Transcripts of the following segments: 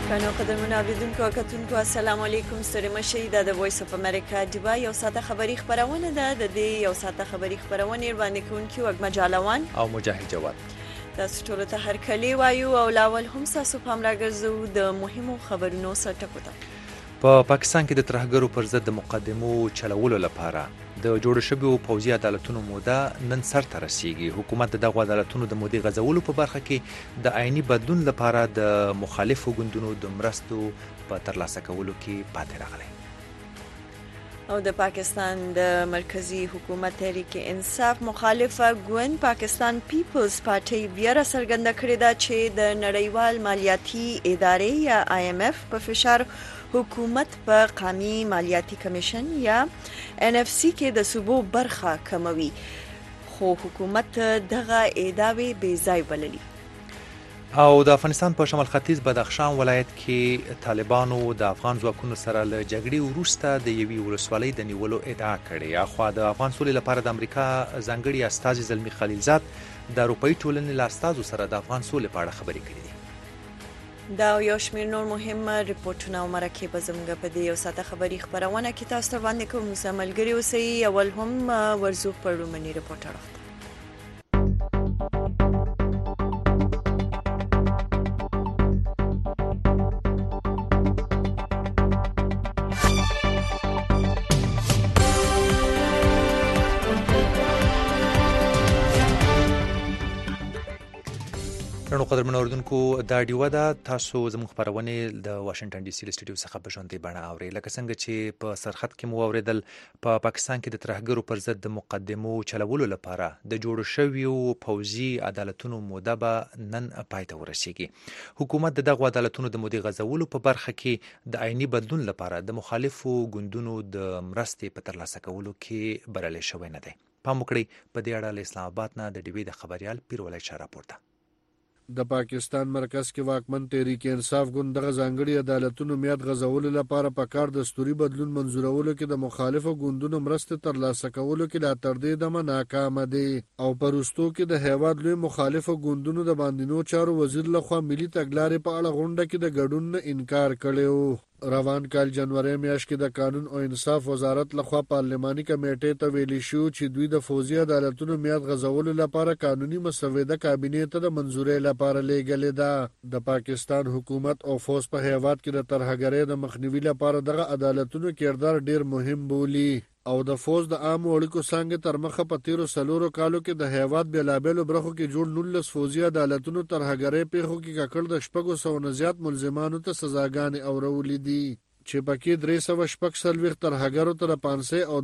شنو قدرمن اوریدونکو او کتونکو السلام علیکم ستړي مشي د وایس اف امریکا جبا یو ساده خبری خبرونه ده د دې یو ساده خبری خبرونه باندې کوونکی وګ مجالوان او مجاهد جواد تاسو ټول ته هر کلی وایو او لاول هم تاسو په امر راګرځو د مهمو خبرونو سره ټکوته په پاکستان کې د ترهګرو پر ضد د مقدمو چلولو لپاره د جوړ شویو پوځي عدالتونو موده نن سرته رسیږي. حکومت دغه عدالتونو د مودې غځولو په برخه کې د عیني بدلون لپاره د مخالفو ګوندونو د مرستو په ترلاسه کولو کې پاتې راغلی. او د پاکستان د مرکزی حکومت تحریک انصاف مخالفه ګوند پاکستان پیپلز پارټي بیا څرګنده کړې ده چې د نړیوال مالیاتي ادارې یا IMF په فشار حکومت په قومي مالیاتي کمیشن یا NFC کې د صوبو برخه کموي، خو حکومت دغه ادعاوې بې ځای بللي. او د افغانستان په شمال ختیځ بدخشان ولایت کې طالبانو د افغان ځواکونو سره له جګړې وروسته د یوې ولسوالۍ د نیولو ادعا کړې. اخوا د افغان سولې لپاره د امریکا ځانګړي استازي زلمی خلیلزاد د اروپאי ټولنې له استازو سره د افغان سولې په اړه خبرې کړې دي. دا یو شمېر نور مهم ریپورتونه او مرکې به زموږ په دې یو ساده خبري خبرونه کې تاسو ته وړاندې کوم. موږ ملګري اوسئ. اول هم ورزو پر رومني ریپورټ اړه نو قدرمن اوریدونکو دا ډیوه ده تاسو زموږ خبرونه د واشنگټن ډي سي له سټوډیو څخه په ژوندۍ بڼه اورئ. لکه څنګه چې په سرخط کې مو اوریدل په پاکستان کې د ترهګرو پر ضد د مقدمو چلولو لپاره د جوړ شویو پوځي عدالتونو موده به نن پای ته ورسیږي. حکومت دغه عدالتونو د مودې غځولو په برخه کې د عیني بدلون لپاره د مخالفو ګوندونو د مرستې په ترلاسه کولو کې بریالي شوی نه دی. پام وکړئ په دې اړه له اسلام آباد نه د ډیوی د خبريال پیرولای شاه راپورته. د پاکستان مرکز کې واکمن تحریک انصاف ګوند دغه ځانګړي عدالتونو میاد غځولو لپاره په کار دستوري بدلون منزورولو کې د مخالفو ګوندونو مرسته ترلاسه کولو کې لا تر دې دمه ناکام دي. او پروستو کې د هیواد لوی مخالفو ګوندونو د باندینو چارو وزیر لخوا ملي تګلارې په اړه غونډه کې د ګډون نه انکار کړی. روان کال جنوري میاشت کې د قانون او انصاف وزارت لخوا پارلماني کمیټې ته ویلي شو چې دوی د فوزي عدالتونو میاد غځولو لپاره قانوني مسوده کابینې ته د منزورۍ لپاره لیږلې ده. د پاکستان حکومت او فوز په هیواد کې د ترهګرۍ د مخنیوي لپاره دغه عدالتونو کردار ډیر مهم بولي. او د فوز د عام اړیکو څنګه تر مخه په تیرو سلورو کالو کې د هیواد بیلابیلو برخو کې جوړ 19 فوزي عدالتونو ترهګرۍ پیښو کې ککړ د شپږو سوو نه زیات ملزمانو ته سزاګانې اورولې دي چې پکې 340 ترهګرو ته 500 او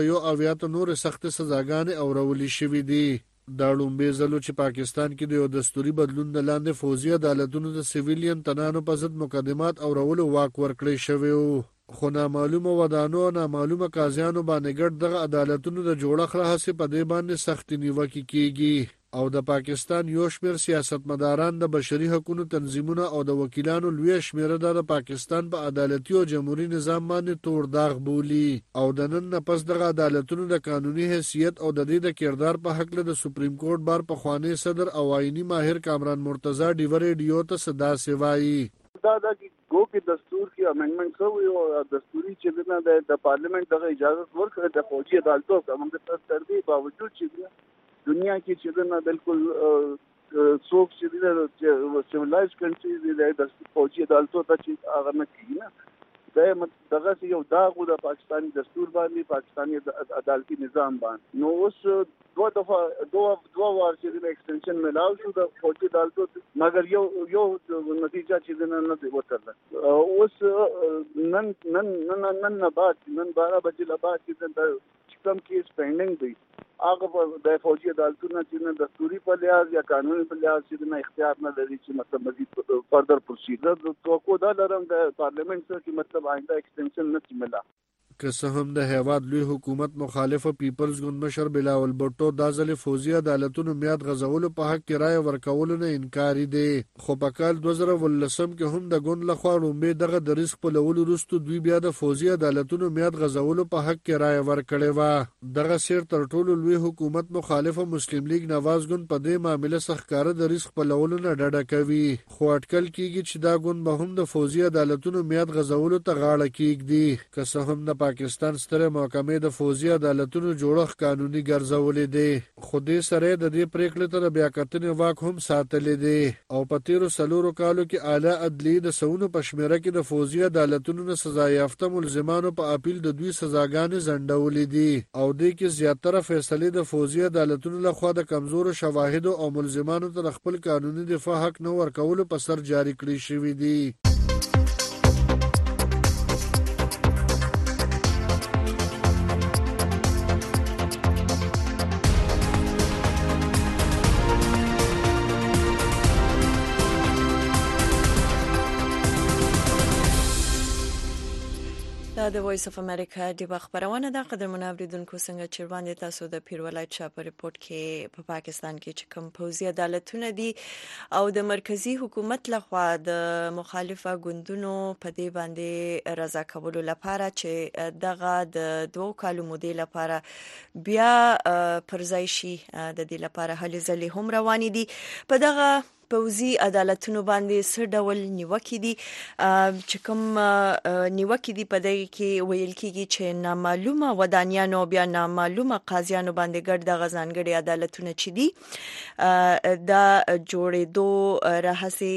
201 نور سخت سزاګانې اورولې شوې دي. دا لومبي زلو چې پاکستان کې د یو دستوري بدلون د لاندې فوزي عدالتونو د سیویلین تنانو په ضد مقدمات اورولو واک ورکړی شوی وو. خو نامعلومه ودانو نامعلومه قاضیانو باندې ګډ دغه عدالتونو د جوړښت هڅې په دې باندې سخت نیوکه کیږي. او د پاکستان یو شمېر سیاستمداران د بشري حقوقو تنظیمونو او د وکیلانو لوی شمېره د پاکستان په عدالتي او جمهوریت نظام باندې تور داغ بولي. او د نن نه پس دغه عدالتونو د قانوني حیثیت او د دې د کردار په حق له د سپریم کورټ بار په خوانی صدر او آئینی ماهر کامران مرتضی ډیور ریډیو ته صدا سوای. دا گو کې دستور کې امندمنت شوی او دستوري چې د پارلیمنت دغه اجازه ورکړه د فوجي عدالتو کومه تر دې باوجود چې دنیا کې چې بالکل څوک چې سیولایز کنټریز د فوجي عدالتو ته چې هغه نه کیږي نه دغه یو داغو د پاکستاني دستور باندې پاکستاني عدالتي نظام باندې. نو اوس دوه وار چې د ایکستنشن ملاو شو د فوجي عدالتو مګر یو نتیجه چې نه وترله. اوس نن بعد 12 بجې له بعد چې د کم کیس پینډینګ دی هغه د فوجي عدالتونو چې دستوري په لحاظ یا قانوني په لحاظ چې اختیار نه لري چې مطلب مزید فردر پروسیجر توقع دا لرم د پارلیمنت سره چې مطلب آئنده ایکستنشن نه ملا. که څه هم د هیواد لوی حکومت مخالف پیپلز ګوند مشر بلاول بوټو دا ځل فوزي عدالتونو میاد غزولو په حق کې رائے ورکولو نه انکار دي خو په کال 2019 کې هم د ګوند لخوا رومبه دغه د رزق په لولو وروسته دوی بیا د فوزي عدالتونو میاد غزولو په حق کې رائے ورکړې و دغه سیر تر ټولو لوی حکومت مخالف مسلم لیگ نواز ګوند په دې معاملې سخکاره د رزق په لولو نه ډډه کوي خو اټکل کیږي چې دا ګوند به هم د فوزي عدالتونو میاد غزولو ته غاړه کیږدي که څه هم د پاکستان ستره محکمې د فوزي عدالتونو جوړښت قانوني ګرځولې دي خو دې سره د دې پریکړې ته د بیاکتنې واک هم ساتلې دي او په تیرو څلورو کالو کې اعلی عدلیې د سونو په شمیره کې د فوزي عدالتونو نه سزا یافته ملزمانو په اپیل د دوی سزاګانې ځنډولې دي او دې کې زیاتره فیصلې د فوزي عدالتونو لخوا د کمزورو شواهدو او ملزمانو ته خپل قانوني دفاع حق نه ورکولو په سر جاری کړی شوی دي د وایس اف امریکا د خبرونه د قدرمن اوریدونکو څنګه چې وړاندې تاسو د پیرولایت شاپ ریپورت کې په پاکستان کې چې کوم پوزي عدالتونه دي او د مرکزی حکومت لخوا د مخالفه ګوندونو په دې باندې رضا کولو لپاره چې دغه د 2 کالو مودې لپاره بیا پرځای شي د دې لپاره هلې ځلې هم روانې دي په دغه پوزي عدالتونو باندې څه ډول نیوکې دي چې کوم نیوکې دي په دې کې ویل کېږي چې نامعلومه ودانیانو بیا نامعلومه قاضیانو باندې ګډ د غزانګړي عدالتونه چې دي دا جوړېدو راهسي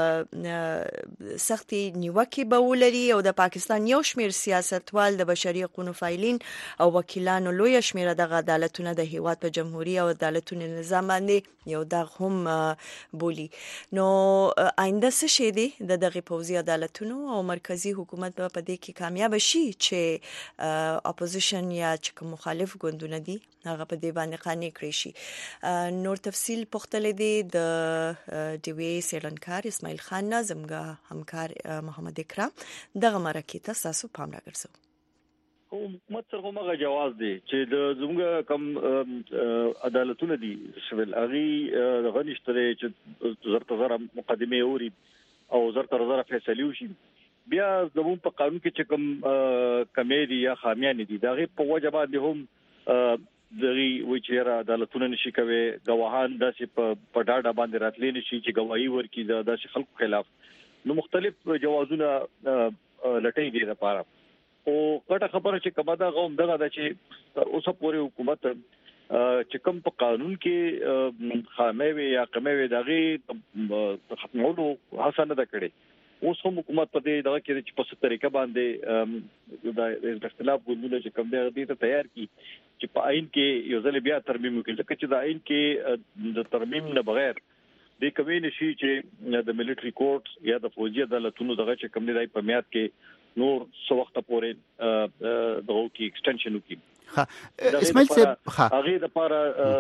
سختي نیوکې به ولري او د پاکستان یو شمېر سیاستوال د بشري حقوقو فایلین او وکیلانو لوی شمېر د عدالتونو د هیواد په جمهوریت او عدالتونو نظام باندې یو دغه هم بولی نو آینده څه شي دي د دغه پوزي عدالتونو او مرکزی حکومت په دې کې کامیاب شي چې اپوزیشن یا چې مخالف ګوندونه دي هغه په دې باندې قانع کړی شي نور تفصیل پختل دي د ډي وی سیلنکار اسماعیل خان زموږ همکار محمد اکرام دغه مرکه ته تاسو پام راګرځو حکومت سره کومه جواز دی چې د زموږ کم عدالتونه دي شول اغي غنښتره چې زرتزره مقدمه اوري او زرتزره فیصله وشي بیا زموږ په قانون کې چې کوم کمیری یا خامیان دي دغه په وجه باندې هم دغه وچیرا عدالتونه نشي کوي گواهان داسې په ډاډه باندې راتلې نشي چې گواہی ورکړي د داسې خلکو خلاف نو مختلف جوازونه لټي دي لپاره او کټه خبره چې کبا دا غوم دغه د چې اوسه پورې حکومت چې کوم په قانون کې خامې یا کمې دغه ختمولو حسنه ده کړې اوس هم حکومت په دې دغه کې چې په څه طریقه باندې د اختلاف ګوندونه چې کوم دغه ته تیار کی چې په آئین کې یو ځل بیا ترمیم وکړي ځکه چې د آئین کې د ترمیم نه بغیر د کوي نشي چې د ملټری کورټ یا د فوجي عدالتونو دغه چې کوم دی په میاد کې نور څو وخت پورې دغه کې ایکسټنشن وکړي اسماعیل صاحب هغه د لپاره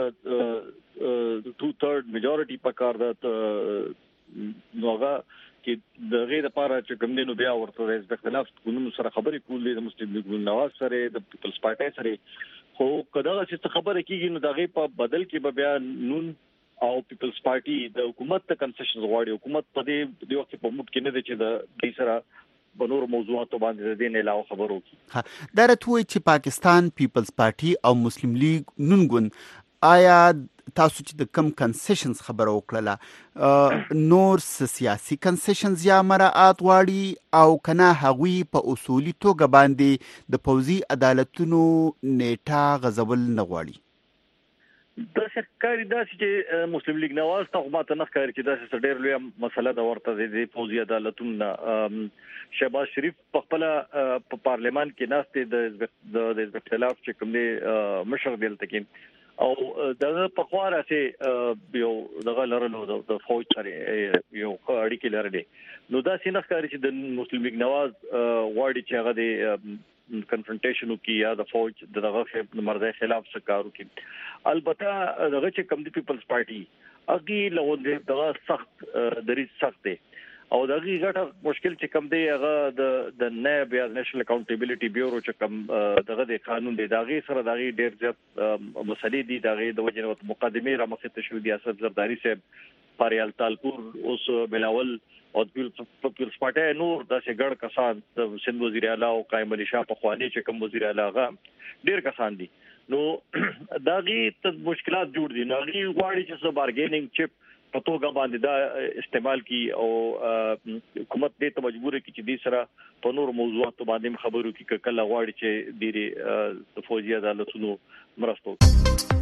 2/3 میجورټي پکار ده نوغه کې دغه لپاره چې کوم دی نو بیا ورته د اختلاف قانون سره خبرې کولې د مسلم لیگ نواز سره د پیپلز پارټي سره خو کله چې خبره کیږي نو دغه په بدل کې بیا نون او پیپلز پارټي د حکومت ته کنسیشنز غواړي حکومت په دې وخت په موږ کې نه دي چې د دې سره بنور موضوعات باندې د نه علاوه خبرو کی دا راتوي چې پاکستان پیپلز پارټي او مسلم لیگ نون ګوند آیا تاسو چې د کم کنسیشنز خبرو وکړه نور سیاسي کنسیشنز یا مراعات غواړي او کنه هغوی په اصولي توګه باندې د پوزي عدالتونو نیټه غزول نه غواړي د شکاري داسې چې مسلم لیگ نواز ته ماته نه ښکاري چې داسې ډېر لوی مسله ده ورته د فوزي عدالتونو شهباز شریف په خپل په پارلیمان کې ناشته د اختلاف چې کوم دی مشر دلته کې او دغه په خواړه چې یو دغه لرلو د فوج سره یو اړیکې لرلې نو دا څنګه ښکاري چې د مسلم لیگ نواز غواړي چې هغه د کنفرنټیشن کی یا د فوج دغه مرزه خلاف سکارو کی البته دغه چې کم دی پیپلز پارټي اګي له دغه سخت دریځ سخت دی او دغه غټه مشکل چې کم دی هغه د نائب یا نېشنل اکاونټیبিলিټي بیورو چې کم دغه د قانون دی دغه سره دغه ډیر زیات مسلې دي دغه د وجنه مقدمه را مخته شو دي اسد زرداری صاحب پاریال تالپور اوس بلاول او پیپلز پارټي نور د څنګه کسان د سند وزیر اعلی او قائم علي شاه په خواني چې کوم وزیر اعلی هغه ډیر کسان دي نو دغه مشکلات جوړ دي نو هغه غواړي چې سو بارګینینګ چپ په توګه باندې دا استعمال کی او حکومت دې ته مجبور کی چې دې سره په نور موضوعاتو باندې خبرو کی کله غواړي چې ډېری فوجي عدالتونو مرسته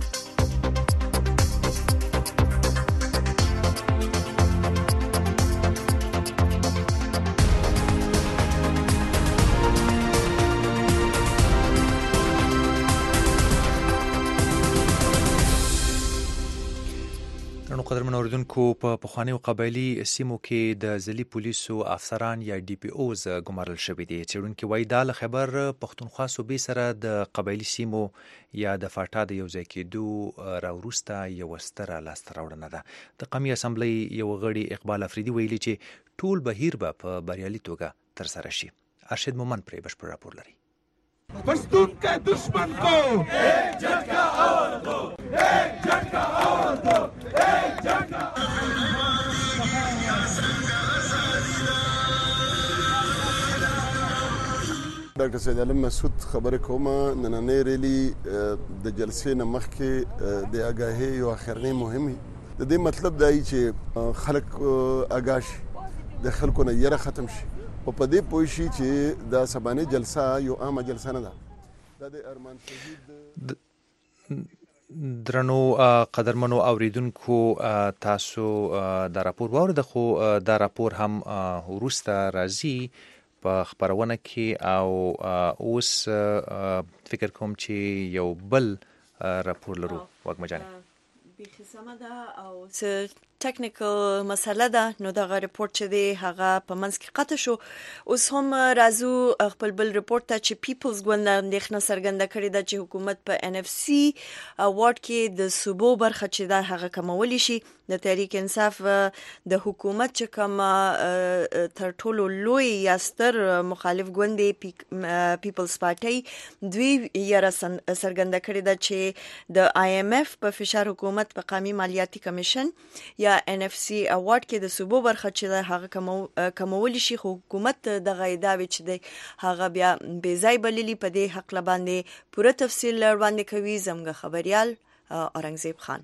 قدرمن اوریدونکو په پخوانیو قبایلی سیمو کې د ځلي پولیسو افسران یا ډي پی اوز ګمارل شوي دي څېړونکي وایي دا له خیبر پښتونخوا صوبې سره د قبایلی سیمو یا د فاټا د یو ځای کېدو راوروسته یوه ستره لاسته راوړنه ده د قومي اسامبلۍ یو غړي اقبال افریدي ویلي چې ټول بهیر به په بریالي توګه ترسره شي. ارشد مومن پرې بشپړ راپور لري. پښتون کا دشمن کو ایک جھٹکا اور دو ایک جھٹکا اور دو ایک جھٹکا ډاکټر سید علم مسعود خبره کومه نننې ریلی د جلسې نه مخکې د آګاهۍ یو اخرنی مهمه د دې مطلب دی چې خلک آګاش د خلکو نه یره ختم شي او په دې پوه شي چې دا سبانه جلسه یو عامه جلسه نه ده د ارمان شهید درنو قدرمنو اوریدونکو تاسو دا راپور واورید خو دا راپور هم وروسته راځي په خبرونه کې او اوس فکر کوم چې یو بل راپور لرو وګمه جانې بخي سم ده او څه ټیکنیکل مسله ده نو دغه ریپورت چې دی هغه په منځ کې قطع شو اوس هم راځو خپل بل ریپورت ته چې پیپلز ګوند اندېښنه څرګنده کړې ده چې حکومت په ان اف سی اوارډ کې د صوبو برخه چې ده هغه کمولی شي د تحریک انصاف د حکومت چې کوم تر ټولو لوی یا ستر مخالف ګوند پیپلز پارټي دوی یې څرګنده کړې ده چې د آی ایم اف په فشار حکومت په قومي مالیاتي کمیشن یا ان اف سی اوارډ کې د صوبو برخه چې هغه کمولی شي خو حکومت د غیداوی چې دی هغه بیا بې ځای بللی په دې حق باندې پوره تفصیل وړاندې کوي زموږ خبريال اورنګزیب خان.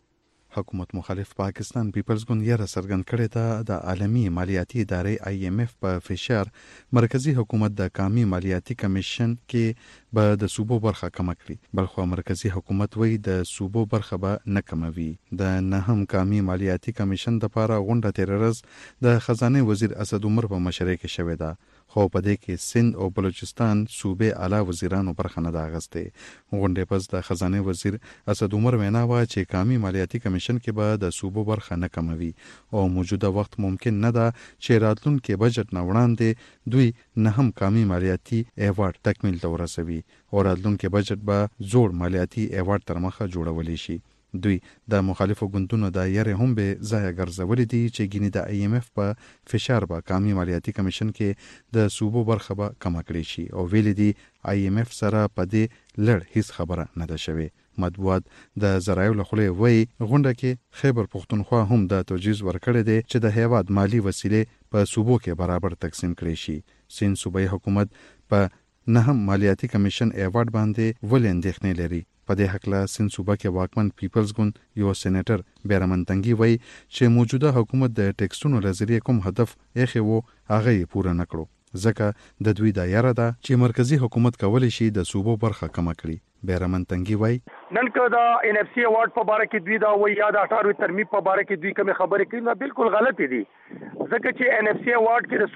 حکومت مخالف پاکستان پیپلز ګوند یې څرګند کړی ده د عالمي مالیاتي ادارې آی ایم اف په فشار مرکزی حکومت د قومي مالیاتي کمیشن کې به د صوبو برخه کم کړي بلخو مرکزی حکومت وایي د صوبو برخه به نه کموي. د نهم قومي مالیاتي کمیشن د لپاره غونډه تیر ورځ د خزانه وزیر اسد عمر په مشرۍ کې شوې ده خو په دې کې سند او بلوچستان صوبې اعلی وزیرانو برخه نه ده اخیستې. غونډې پس د خزانه وزیر اسد عمر وینا وا چې قومي مالیاتي کمیشن کې به د صوبو برخه نه کموي او موجوده وخت ممکن نه ده چې راتلونکي بجټ نه وړاندې دوی نهم قومي مالیاتي ایوارډ تکمیل ته ورسوي او راتلونکي بجټ به زوړ مالیاتي ایوارډ تر مخه جوړولی شي. دوی د مخالفو ګوندونو د یاري هم به ځای ګرځولې دي چې ګینه د آی ایم اف په فشار به قومي مالیاتي کمیشن کې د صوبو برخه به کم کړي شي او ویل دي آی ایم اف سره په دې لړ هیڅ خبره نه ده شوې. مطبوعات د زرایو له خولې وایي غونډه کې خیبر پښتونخوا هم د توجیز ورکړی دی چې د هیواد مالی وسیلې په صوبو کې برابر تقسیم کړي شي. سین صوبایي حکومت په نهم مالیاتي کمیشن ایوارډ باندې ولې اندېښنې لري. په دې حقله سند صوبه کې واکمن پیپلز ګوند یو سېنیټر بیرمن تنګي وایي چې موجوده حکومت د ټیکسونو لزریه کوم هدف یې وو هغه یې پوره نه کړو ځکه د دوی د یاره ده چې مرکزی حکومت کولی شي د صوبو برخه کم کړي. بیرمن تنګي وایي نن که دا ان اف سی اوارډ په باره کې دوی دا وایي یا د 18 ترمیم په باره کې دوی کوم خبرې کوي نو بالکل غلط دي ځکه چې ان اف سی اوارډ کې د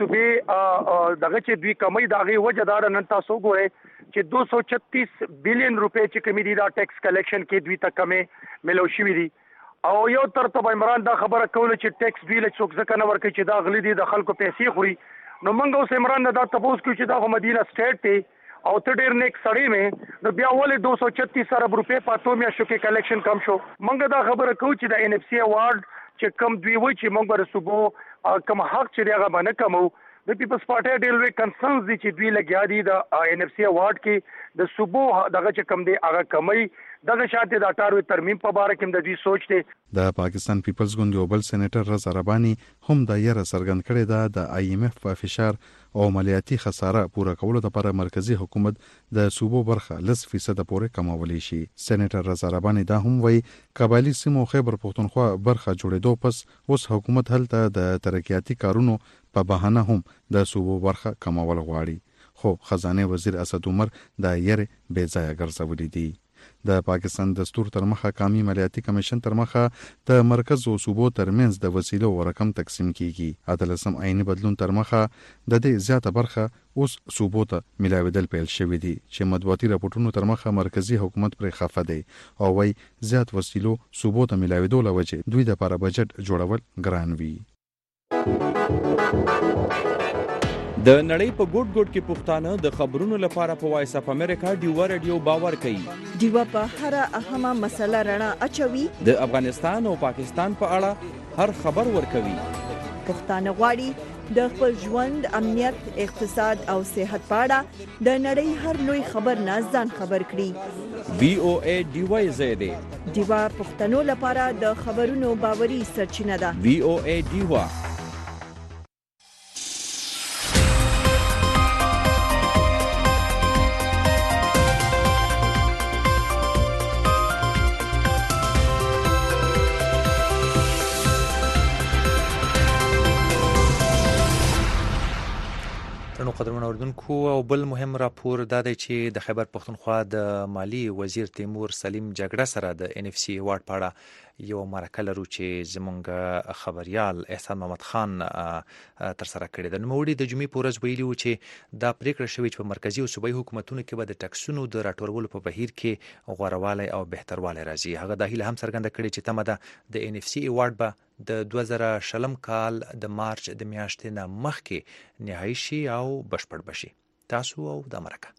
صوبې دغه چې دوی کمی دغه وجه دار نن تاسو ګورئ چې 236 بلین روپے چې کمی دي دا ټیکس کلیکشن کې دوی ته کمې ملو شوې دي او یو ترتیب عمران دا خبره کوله چې ټیکس دوی له څوک ځکه نه ورکړي چې دا غلي دي د خلکو پیسې خوري نو موږ اوس عمران نه دا تاسو کو چې دا مدینه سټیټ ته او ته ډیر نیک سړی مې نو بیا ولې 236 ارب روپے پاتو میا شو کې کلیکشن کم شو. موږ دا خبره کوو چې د ان اف سی اوارډ چې کم دوی وایي چې موږ به صوبو کوم حق چې هغه باندې کمو د پیپلز پارټي ډېر لوی کنسرنز دي چې دوی لګیا دي د NFC اوارډ کې د صوبو دغه چې کم دی هغه کمی دغه شاته د 18 ترمیم په اړه کوم د دې سوچ دی. د پاکستان پیپلز ګوند یو بل سېنیټر رضا رباني هم د یره سرګند کړی دا د IMF په فشار او مالیاتي خساره پوره کولو لپاره مرکزی حکومت د صوبو برخه 10% پورې کمولی شي. سېنیټر رضا رباني دا هم وایي قبایلی سیمو خیبر پختونخوا برخه جوړېدو پس اوس حکومت هلته د ترقیاتي کارونو په بهانه هم د صوبو برخه کمول غواړي. خو خزانه وزیر اسد عمر د یره بې ځای ګرځولې دي. د پاکستان دستور تر مخه قومي مالیاتي کمیشن تر مخه د مرکز او صوبو ترمنځ د وسیلو او رقم تقسیم کیږي. عدالسم عیني بدلون تر مخه د دې زیاته برخه اوس صوبو ته ملاویدل پیل شوې دي چې مطبوعاتي راپورټونو تر مخه مرکزی حکومت پر خفه دی او وای زیات وسیلو صوبو ته ملاویدو لوجه دوی د لپاره بجټ جوړول ګران وي. د نړۍ په ګوټ ګوټ کې پښتانه د خبرونو لپاره په وایس اف امریکا ډیوا رادیو باور کوي. ډیوا په هر اهمه مسله رڼا اچوي. د افغانستان او پاکستان په اړه هر خبر ورکوي. پښتانه غواړي د خپل ژوند، امنیت، اقتصاد او صحت په اړه د نړۍ هر لوی خبر نه ځان خبر کړي. VOA ډیوا زیاده ډیوا پښتنو لپاره د خبرونو باوري سرچینه ده. VOA ډیوا. قدرمن اوردونکو او بل مهم راپور دا دی چې د خیبر پختونخوا د مالی وزیر تیمور سلیم جګړه سره د NFC اوارډ په اړه یو مرکه لرو چې زمونږ خبريال احسان محمد خان تر سره کړی د نوموړي د جمعې په ورځ ویلي و چې دا پریکړه شوې چې په مرکزی او صوبایي حکومتونو کې به د ټکسونو د راټولولو په بهیر کې غوړوالی او بهتروالی راځي. هغه د هیله هم څرګنده کړې چې تمه ده د NFC اوارډ به د 2020 کال د مارچ د میاشتې نه مخکې نهایی شي او بشپړ بشي. تاسو او د امریکا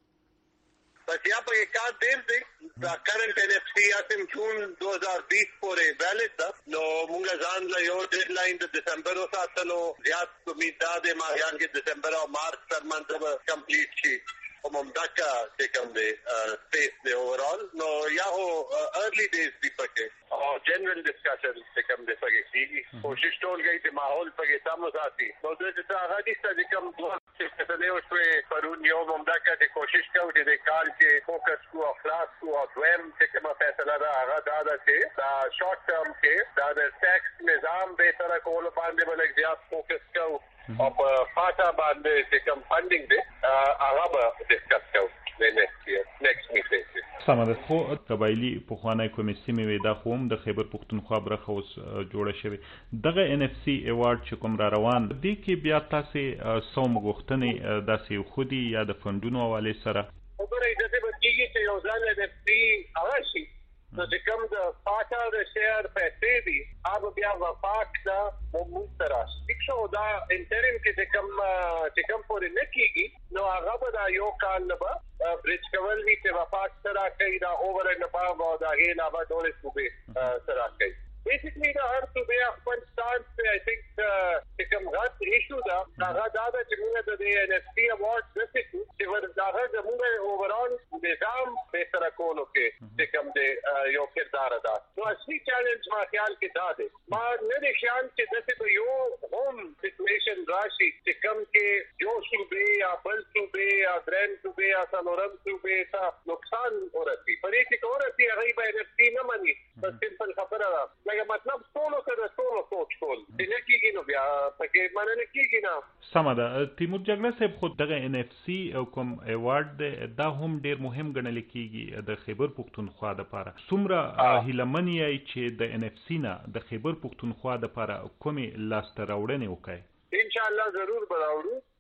بس یا په کار دیر دی دا کرنٹ NFC اسیم جون 2020 پورې ویلډ ده نو موږ ځان له یو ډیډلاین د دسمبر او ساتلو زیات امید ده ماهیان کې دسمبر او مارچ تر منځ کمپلیټ شي او ممدکا چې کوم دی سپیس دی اوورال نو یا هو ارلی ډیز دی پکې او جنرال ډسکشن چې کوم دی پکې کیږي کوشش ټول کوي چې ماحول پکې سم وساتي نو د دې څخه هغه چې کوم دوه چې څه له اوسه پرون یو ممدکا چې کوشش کوي چې کال کې فوکس کو او خلاص کو او دویم چې کومه فیصله ده هغه دا چې دا شارټ ټرم کې دا د ټیکس نظام به تر کول باندې بلک زیات فوکس کوي او په فاټا باندې چې کوم فندینګ دی هغه به ډسکس کوو نیکسټ میټینګ. سمه خو قبایلی پخوانی کمیسیون وی دا خوم د خیبر پختونخوا برخه اوس جوړه شوی دغه NFC ایوارډ چې کوم را روان دی کې بیا تاسو سو مغختنې داسې خودي یا د فندونو حواله سره خبره دې به کیږي چې یو ځل NFC هغه شي نو چې کوم د فاټا د شیر پیسې دي هغه بیا وفاق دا موږ سره شو دا انټریم کې چې کوم پورې نه کیږي نو هغه به دا یو کال نه به برج کول وی چې وفاق سره کوي دا اوور اینڈ اباو او دا غیر نه به ډول صوبې سره کوي. بیسیکلی دا هر صوبې خپل سټانس په آی تھنک چې کوم غټ ایشو دا هغه دا چې موږ د NFC اوارډ دسه چې ورته زموږ اوورال نظام به سره کولو کې چې کوم دی یو کردار ادا نو اصلي چیلنج ما خیال کې دا دی ما نه دي خیال چې دسه یو هوم سچويشن راشي چې کوم کې یو صوبې یا بل صوبې یا درن صوبې یا څلورم صوبې ته نقصان ورسي پرې چې ورسي هغه به NFC نه مانی بس سمپل خبره ده لکه مطلب ټول سره ټول سوچ ټول دې کېږي نو بیا پکې معنی نه کېږي نه. سمه ده تیمور جګړه صاحب خود دغه NFC او کوم ایوارډ دا هم ډیر مهم ګڼل کېږي د خیبر پختونخوا لپاره څومره هیلمنی چې د NFC نه د خیبر پختونخوا لپاره کومې لاسته راوړنې وکړي ان شاء الله ضرور براوړو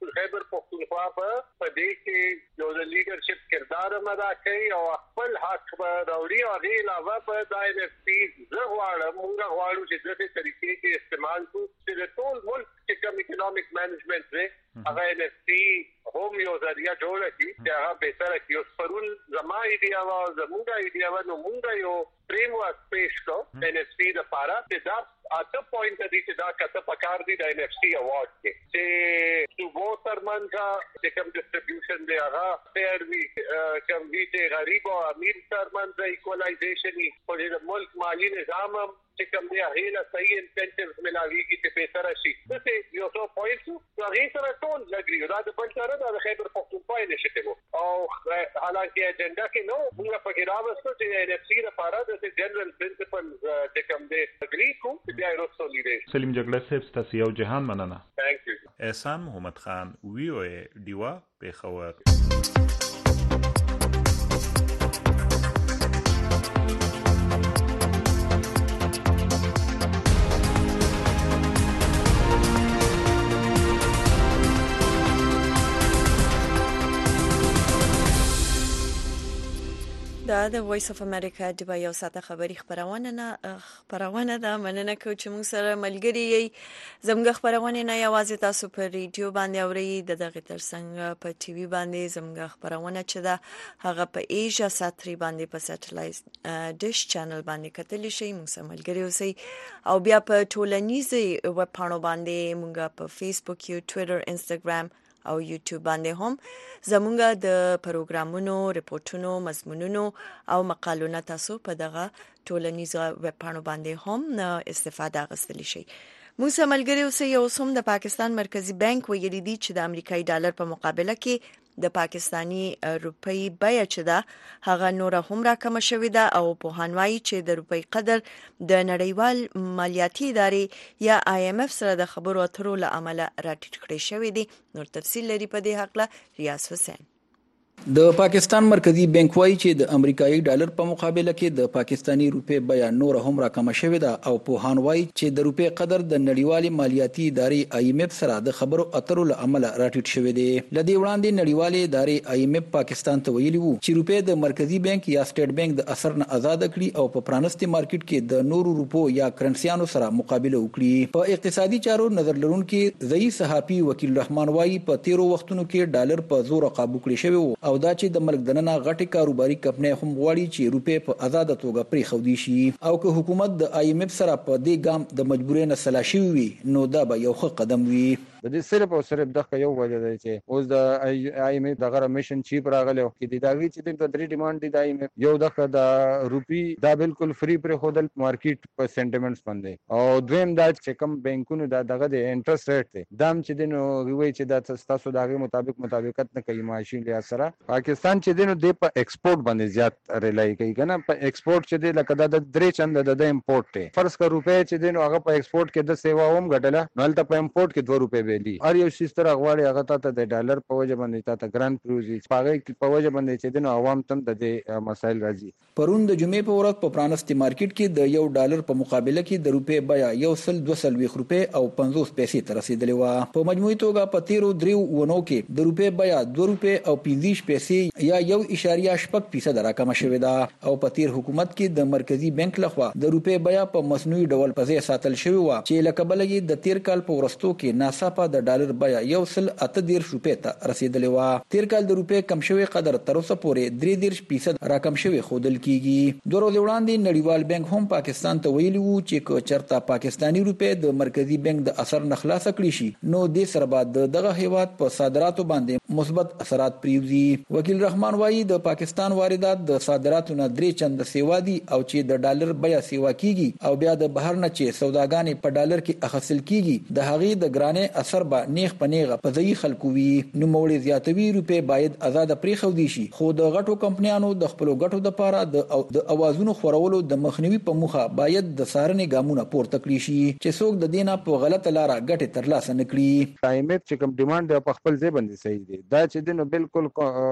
خیبر پختونخوا په دې کې یو د لیډرشپ کردار ادا کوي او خپل حق به راوړي او هغې علاوه په دا NFT زه غواړم موږ غواړو چې داسې طریقې کې استعمال کړو چې د ټول ملک چې کوم اکنامک مینجمنټ دی هغه NFT هم یو ذریعہ جوړه کړي چې هغه بهتره کړي. اوس پرون زما ایډیا وه او زمونږ ایډیا وه نو مونږ یو فریم ورک پیش کړو NFT دپاره چې دا اته پوینټ دي چې دا کته پکار دي د NFT اوارډ کې چې صوبو ترمنځ چې کوم ډسټریبیوشن دی هغه فیر وي کوم وي چې غریب او امیر ترمنځ ایکوالایزیشن وي او د ملک مالی نظام چې کوم دی هغې له صحیح انسینټیوز ملاویږي چې بهتره شي. داسې یو څو پوینټس نو هغې سره ټول لګري دا د بل سره دا د خیبر پښتونخوا انیشیټیو او حالانکه اجنډا کې نو موږ پکې راوستو چې NFT لپاره د جنرال پرنسپلز چې کوم دی اګري کوو بیا یې وروسته لیدې. سلیم جګړه صاحب ستاسو یو جهان مننه. ثانک یو. احسان محمد خان VOA ډیوا پیښور. دا د وایس اف امریکا د یو ساعته خبری خبرونه ده. مننه کوم چې موږ سره ملګری یې. زموږ خبرونه نه یوازې تاسو په ریډیو باندې اورئ، دغه ترڅنګ په ټي وي باندې زموږ خبرونه چې ده هغه په ایشیا ساتری باندې په سټلایټ ډیش چینل باندې کتلی شي. موږ سره ملګری اوسئ او بیا په ټولنیزي ویب پاڼو باندې موږ په فیسبوک، ټوئیټر، انستګرام او یوټیوب باندې هم زمونږ د پروګرامونو، ریپورتونو، مضمونونو او مقالونو تاسو په دغه ټولنیزو ویب پاڼو باندې هم استفاده غوښتلی شي. موږ سره ملګری اوسئ. یو څوم د پاکستان مرکزی بانک ویلي دی چې د امریکایي ډالر په مقابله کې د پاکستانی روپی بیه چې ده هغه نور هم راکمه شوې ده او پوهان وايي چې د روپی قدر د نړیوال مالیاتي ادارې یا IMF سره د خبرو اترو له امله راټیټ کړی شوی دی. نور تفصیل لري په دې حق له ریاض حسین. د پاکستان مرکزی بانک وايي چې د امریکایي ډالر په مقابله کې د پاکستانی روپی بیه نور هم راکمه شوې ده او پوهان وايي چې د روپی قدر د نړیوالې مالیاتي ادارې IMF سره د خبرو اترو له امله راټیټ شوی دی. لدې وړاندې نړیوالې ادارې IMF پاکستان ته ویلي وو چې روپی د مرکزی بانک یا سټیټ بانک د اثر نه آزاد کړي او په پرانستي مارکیټ کې د نورو روپو یا کرنسيانو سره مقابله وکړي. په اقتصادي چارو نظر لرونکي ځای صحافي وکیل رحمان وايي په تیرو وختونو کې ډالر په زور قابو کړی شوی وو او دا چې د ملک دننه غټي کاروباري کمپنۍ هم غواړي چې روپی په آزاد توګه پرې خودي شي او که حکومت د IMF سره په دې ګام د مجبورۍ نه سلاشي وي نو دا به یو ښه قدم وي. د دې صرف او صرف دغه یو وجه دی چې اوس د IMF دغه میشن چیپ راغلی چې دا وی چې د درې ډیماند دي د IMF یو دغه د روپی دا بالکل فری پر خودل مارکیټ په سنټیمنټس باندې او دویم دا چې کوم بانکونو دغه د انټرست ریټ دی دام چې دنو وی چې د تاسو دغه مطابقت نه کوي معاشي لحاظ سره. پاکستان چې دنو د په ایکسپورټ باندې زیات ریلای کوي کنه په ایکسپورټ چې د لکه د درې چند د امپورټ ته فرض کا روپی چې دنو هغه په ایکسپورټ کې د سیوا هم غټله نو تل په امپورټ کې 2 روپی ویلي هر یو شي ستر غواړي هغه ته د ډالر په وجه باندې ته ګران پروزي پاګه په وجه باندې چې دنو عوام تم د مسایل راځي. پرون د جمعې په ورځ په پرانستي مارکیټ کې د یو ډالر په مقابله کې د روپی بیه 1.2 روپی او 50 پیسې ته رسیدلې و. په مجموعي توګه په تیرو دریو ونو کې د روپی بیه 2 روپی او 50 پیسې یا 1.8% راکمه شوې ده او په تیر حکومت کې د مرکزی بانک لخوا د روپی بیه په مصنوعي ډول په ځای ساتل شوی و چې لکبل کې د تیر کال په ورستو کې ناڅاپه د ډالر بیه 1.8 روپی ته رسیدلې و. تیر کال د روپی کم شوی قدر تر اوسه پورې 3% راکم شوی خودل کیږي. دوه ورځې وړاندې نړیوال بانک هم پاکستان ته ویلي وو چې کو چرته پاکستانی روپی د مرکزی بانک د اثر نه خلاص کړي شي نو د سر بعد دغه هیواد په صادراتو باندې مثبت اثرات پریوزي. وکیل رحمان وايي د پاکستان واردات د صادراتو نه 3 چند سیوا دي او چې د ډالر بیه سیوا کیږي او بیا د بهر نه چې سوداګانې په ډالر کې اخیستل کیږي د هغې د ګرانې اثر به نیغ پنیغه په ځای خلکو وي. نو موړي زیاتوي روپی باید آزاد پرې خودي شي خو د غټو کمپنیانو د خپل غټو د پاره د اوازونو خورولو د مخنیوي په موخه باید د سارنې ګامونه پورته کړی شي چې څوک د دینه په غلطه لار ګټه ترلاسه نکړي. IMF چې کوم ډیماند په خپل ځای باندې صحیح دی دا چې دنو بالکل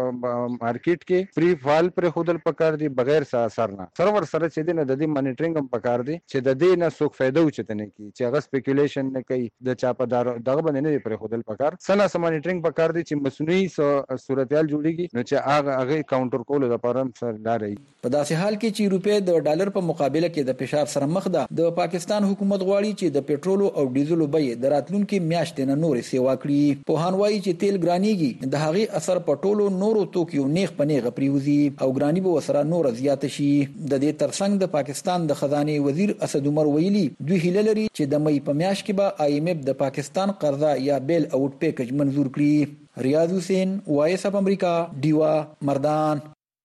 مارکیټ کې فری فال پر خودل پکار دی بغیر اثر نه سرور سره چې دنه د دې مانیټرینګ هم پکار دی چې د دې نه څوک فائدہ وچته نه کی چې هغه سپیکولیشن نه کوي د چاپدار دغه باندې نه پرې خودل پکار سنا سمانیټرینګ پکار دي چې مصنوعي صورتحال جوړیږي نو چې هغه کاونټر کول لپاره سر لاري. په داسې حال کې چې روپیا د ډالر په مقابله کې د فشار سره مخ ده، د پاکستان حکومت غواړي چې د پېټرول او ډیزل بیې د راتلونکو میاشتې نه نورې سیوا کړي. پوهان وایي چې تیل ګرانیږي، د هغې اثر په ټولو نورو توکیو نیغ په نیغه پریوزي او ګرانی به وسره نور زیات شي. د دې ترڅنګ د پاکستان د خزانه وزیر اسد عمر ویلي دوی هیله لري چې د مې په میاشت کې به IMF د پاکستان قرضه یا بیل اوټ پیکج منزور کړي. ریاض حسین، وایس اف امریکا، ډیوا، مردان.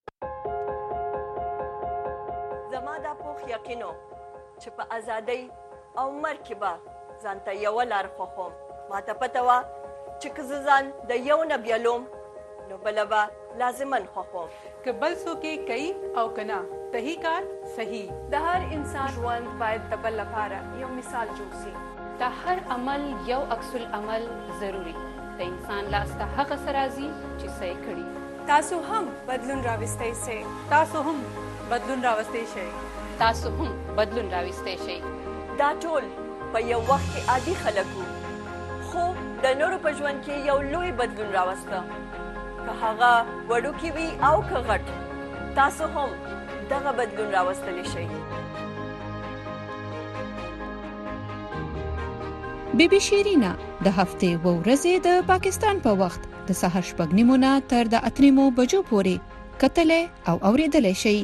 زما دا پوخ یقینو چې په ازادۍ او مرګ کې به ځانته یو لار خوښوم. ماته پته وه چې که زه ځان د یو نه بیلوم نو بله به لازمن خوښوم. که بل څوک یې کوي او که نه صحیح کار صحیح. د هر انسان ژوند باید د بل لپاره یو مثال جوړ شي. د هر عمل یو عکس العمل ضروري. د انسان لاس ته هغه څه راځي چې څه یې کړي. تاسو هم بدلون راوستی شئ. تاسو هم بدلون راوستی شئ. تاسو هم بدلون راوستی شئ. دا ټول په یو وخت کې عادي خلک وو، خو د نورو په ژوند کې یو لوی بدلون راوسته. که هغه وړوکی وي او که غټ، تاسو هم دغه بدلون راوستلی شئ. بیبي شیرینا د هفتې و ورځې د پاکستان په وخت د سهار 6:30 تر د 8 بجو پورې کتلې او اوریدلې شي.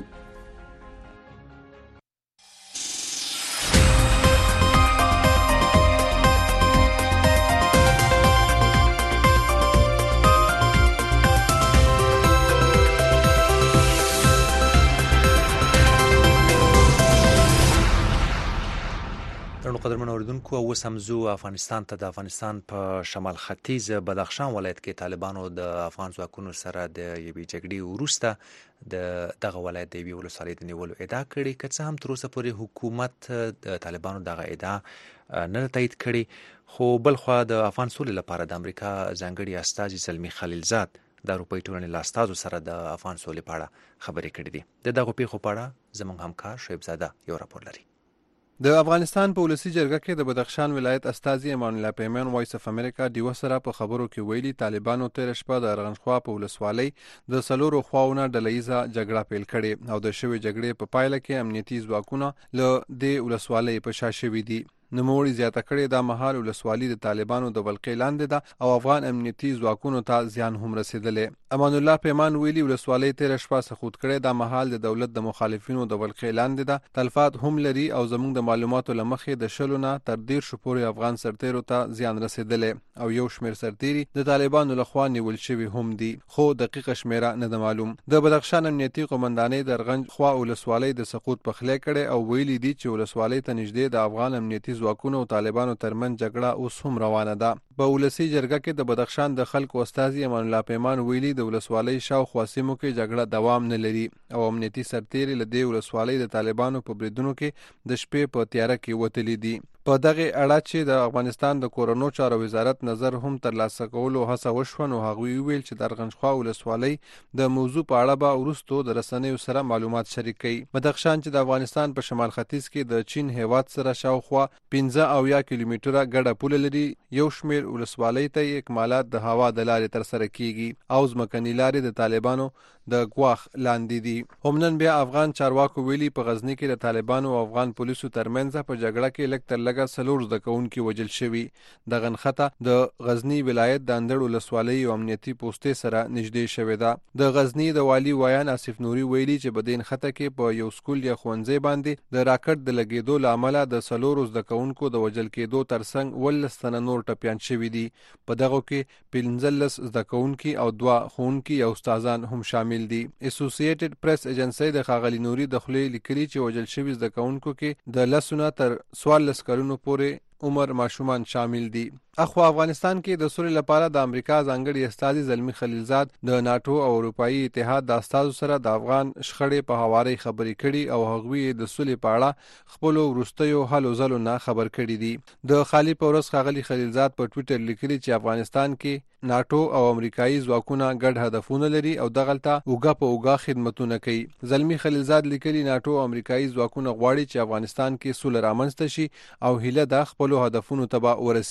قدرمن اوریدونکو، اوس هم زو افغانستان ته. د افغانستان په شمال ختیځ بدخشان ولایت کې طالبانو د افغان ځواکونو سره د یوې جګړې وروسته دغه ولایت د یوې ولسوالۍ د نیولو ادعا کړې، که څه هم تر اوسه پورې حکومت د طالبانو دغه ادعا نه تایید کړې. خو بلخوا د افغان سولې لپاره د امریکا ځانګړي استازي زلمی خلیلزاد د اروپایي ټولنې له استازو سره د افغان سولې په اړه خبرې کړې دي. د دغو پیښو په اړه زموږ همکار شعیب زاده یو راپور لري. د افغانستان په ولسی جرګه کې د بدخشان ولایت استازي امان الله پیمن وایس اف امریکا ډیو سره په خبرو کې ویلي طالبانو تیر شپه د ارغنخوا په ولسوالۍ د سلورو خواونه ډلهیزه جګړه پیل کړې او د شوې جګړې په پایله کې امنیتي ځواکونه له دې ولسوالۍ په شا شوي دي. نوموړي زیاته کړې د مهال ولسوالۍ د طالبانو د ولقې لاندې ده او افغان امنیتي ځواکونو ته زیان هم رسیدلې. امان الله پیمان ویلي ولسوالۍ تیر شپه سقوط کړې د مهال د دولت د مخالفینو د ولقې لاندې ده. تلفات هم لري او زموږ د معلوماتو لمخې د شلو نه تر 10 پورې افغان سرتیرو ته زیان رسیدلې او یو شمیر سرتیري د طالبانو لخوا نیول شوی هم دي، خو دقیقه شمیره نه ده معلوم. د بدخشان امنیتي قومندانۍ د ارغنخوا ولسوالۍ د سقوط په خله کړې او ویلي دي چې ولسوالۍ ته نږدې د افغان امنیتي ځواکونو او طالبانو ترمن جګړه اوس هم روانه ده. په ولسی جرګه کې د بدخشان د خلکو استازي امان الله پیمان ویلي د ولسوالۍ شاوخوا سیمو کې جګړه دوام نه لري او امنیتي سرتیري له دې ولسوالۍ د طالبانو په بریدونو کې د شپې په تیاره کې وتلي دي. په دغه اړه چې د افغانستان د کورونو چارو وزارت نظر هم ترلاسه کولو هڅه وشوه، نو هغوی ویل چې د ارغنخوا ولسوالۍ د موضوع په اړه به وروسته د رسنیو سره معلومات شریک کړي. بدخشان چې د افغانستان په شمال ختیځ کې د چین هیواد سره شاوخوا 15 کیلومتره ګډه پوله لري. یو شمیر ولسوالۍ ته اکمالات د هوا د لارې تر سره کیږي او ځمکني لارې د طالبانو د ګواخ لاندې دي. هم نن بیا افغان چارواکو ویلي په غزنی کې د طالبانو او افغان پولیسو ترمنځ په جګړه کې لږ تر لږه 4 زده کوونکي وژل شوي. د غنخته د غزنی ولایت د اندړ ولسوالۍ او امنیتي پوستې سره نږدې شوې ده. د غزنی د والی ویان آصف نوري ویلي چې په دې نخته کې په یو سکول یا ښوونځي باندې د راکټ د لګېدو له امله د 4 زده کوونکو د وژل کېدو ترڅنګ 12 تنه نور ټپیان شوي دي. په دغه کې 15 زده کوونکي او 2 ښوونکي او استادان هم شامل دي. اسوسییټډ پریس ایجنسی د ښاغلي نوري د خولې لیکلي چې وژل شوي زده کوونکو کې د 10 نه تر 14 کلونو پورې عمر ماشومان شامل دي. اخو افغانستان کې د سولې لپاره د امریکا ځانګړي استازي زلمی خلیلزاد د ناتو او اروپאי اتحاد د استازو سره د افغان شخړې په حواله خبرې کړي او هغوی د سولې په اړه خپل ورستیو هلو ځلو نه خبر کړي دي. د خالی پورس خاغلی خلیلزاد په ټوئیټر لیکلي چې افغانستان کې ناتو او امریکایي ځواکونه ګډ هدفونه لري او دغلته اوګه په اوګه خدمتونه کوي. زلمی خلیلزاد لیکلي ناتو او امریکایي ځواکونه غواړي چې افغانستان کې سوله رامنځته شي او هیله د خپل هدفونو ته ورسیږي.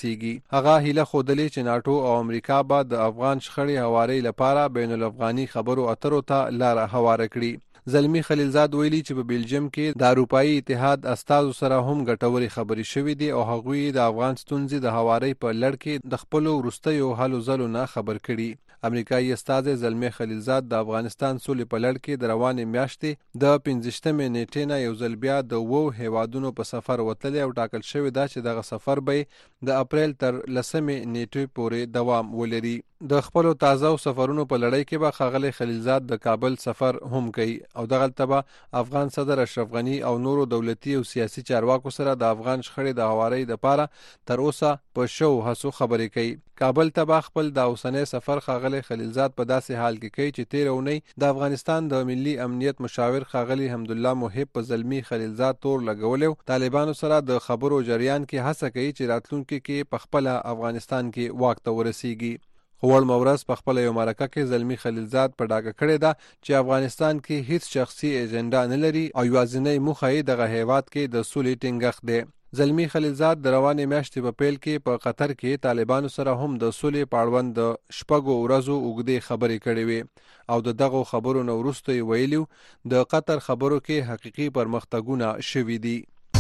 هغه هیله خودلې چې ناتو او امریکا به د افغان شخړې هواري لپاره بین الافغاني خبرو اترو ته لار هواره کړي. زلمی خلیلزاد ویلي چې په بلجیم کې د اروپאי اتحاد استازو سره هم ګټورې خبرې شوې دي او هغوی د افغان ستونزې د هواري په لړ کې د خپل وروستیو هلو ځلو نه خبر کړي. امریکایي استاذ زلمی خلیلزاد د افغانستان سولې په لړ کې د روانې میاشتې د 15 نیټې نه یو ځل بیا د 2 هیوادونو په سفر وتلی او ټاکل شوی دا چې دغه سفر به د اپریل تر 10 نیټې پورې دوام ولري. د خپل تازه سفرونو په لړۍ کې به ښاغلی خلیلزاد د کابل سفر هم کوي او دغلته به افغان صدر اشرف غنی او نورو دولتي او سیاسي چارواکو سره د افغان شخړې د هواري لپاره تر اوسه په شو هڅو خبرې کوي. کابل ته به خپل د اوسنۍ سفر ښاغلی خلیلزاد په داسې حال کې کوي چې 13 اونۍ د افغانستان د ملي امنیت مشاور ښاغلی حمدالله محب په زلمی خلیلزاد تور لګولی او طالبانو سره د خبرو جریان کې هڅه کوي چې راتلونکي کې په خپل افغانستان کې واک ته ورسیږي. خوړ مورز په خپل یو مرکه کې زلمی خلیلزاد په ډاګه کړی ده چې افغانستان کې هیڅ شخصي ایجنډا نه لري او یوازینی موخه یې دغه هیواد کې د سولې ټینګښت دی. زلمی خلیلزاد د روانې میاشتې په پیل کې په قطر کې طالبانو سره هم د سولې په اړوند د 6 ورځو اوږدې خبرې کړې وې او د دغو خبرو نه وروسته یې ویلي د قطر خبرو کې حقیقي پرمختګونه شوي دي.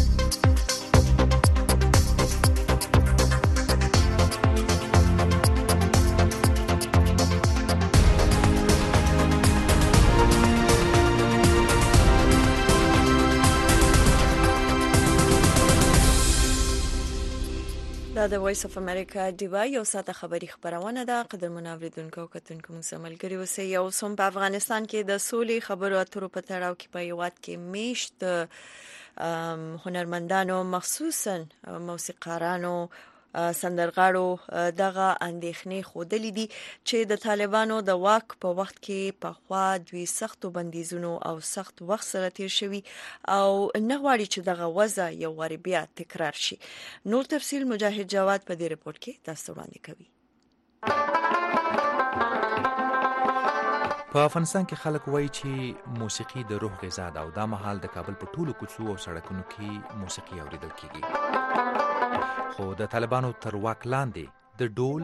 دا د وایس اف امریکا دیوا یو ساته خبری خبرونه ده. قدرمن اوریدونکو او کتونکو موږ سره ملګري اوسئ. یو سم په افغانستان کې د سولې خبرو اترو په تړاو کې په یوات کې میشت هنرمندانو مخصوصا موسیقارانو سندرغاړو دغه اندېښنې خودلې دي چې د طالبانو د واک په وخت کې په خوا دوی سختو بندیزونو او سخت وخت سره تیر شوي او نه غواړي چې دغه وضع یو وار بیا تکرار شي. نور تفصیل مجاهد جواد په دې رپورت کې تاسو وړاندې کوي. په افغانستان کې خلک وایي چې موسیقي د روح غذا ده او دا مهال د کابل په ټولو کوڅو او سړکونو کې موسیقي اوریدل کیږي. خو د طالبانو تر واک لاندې د ډول،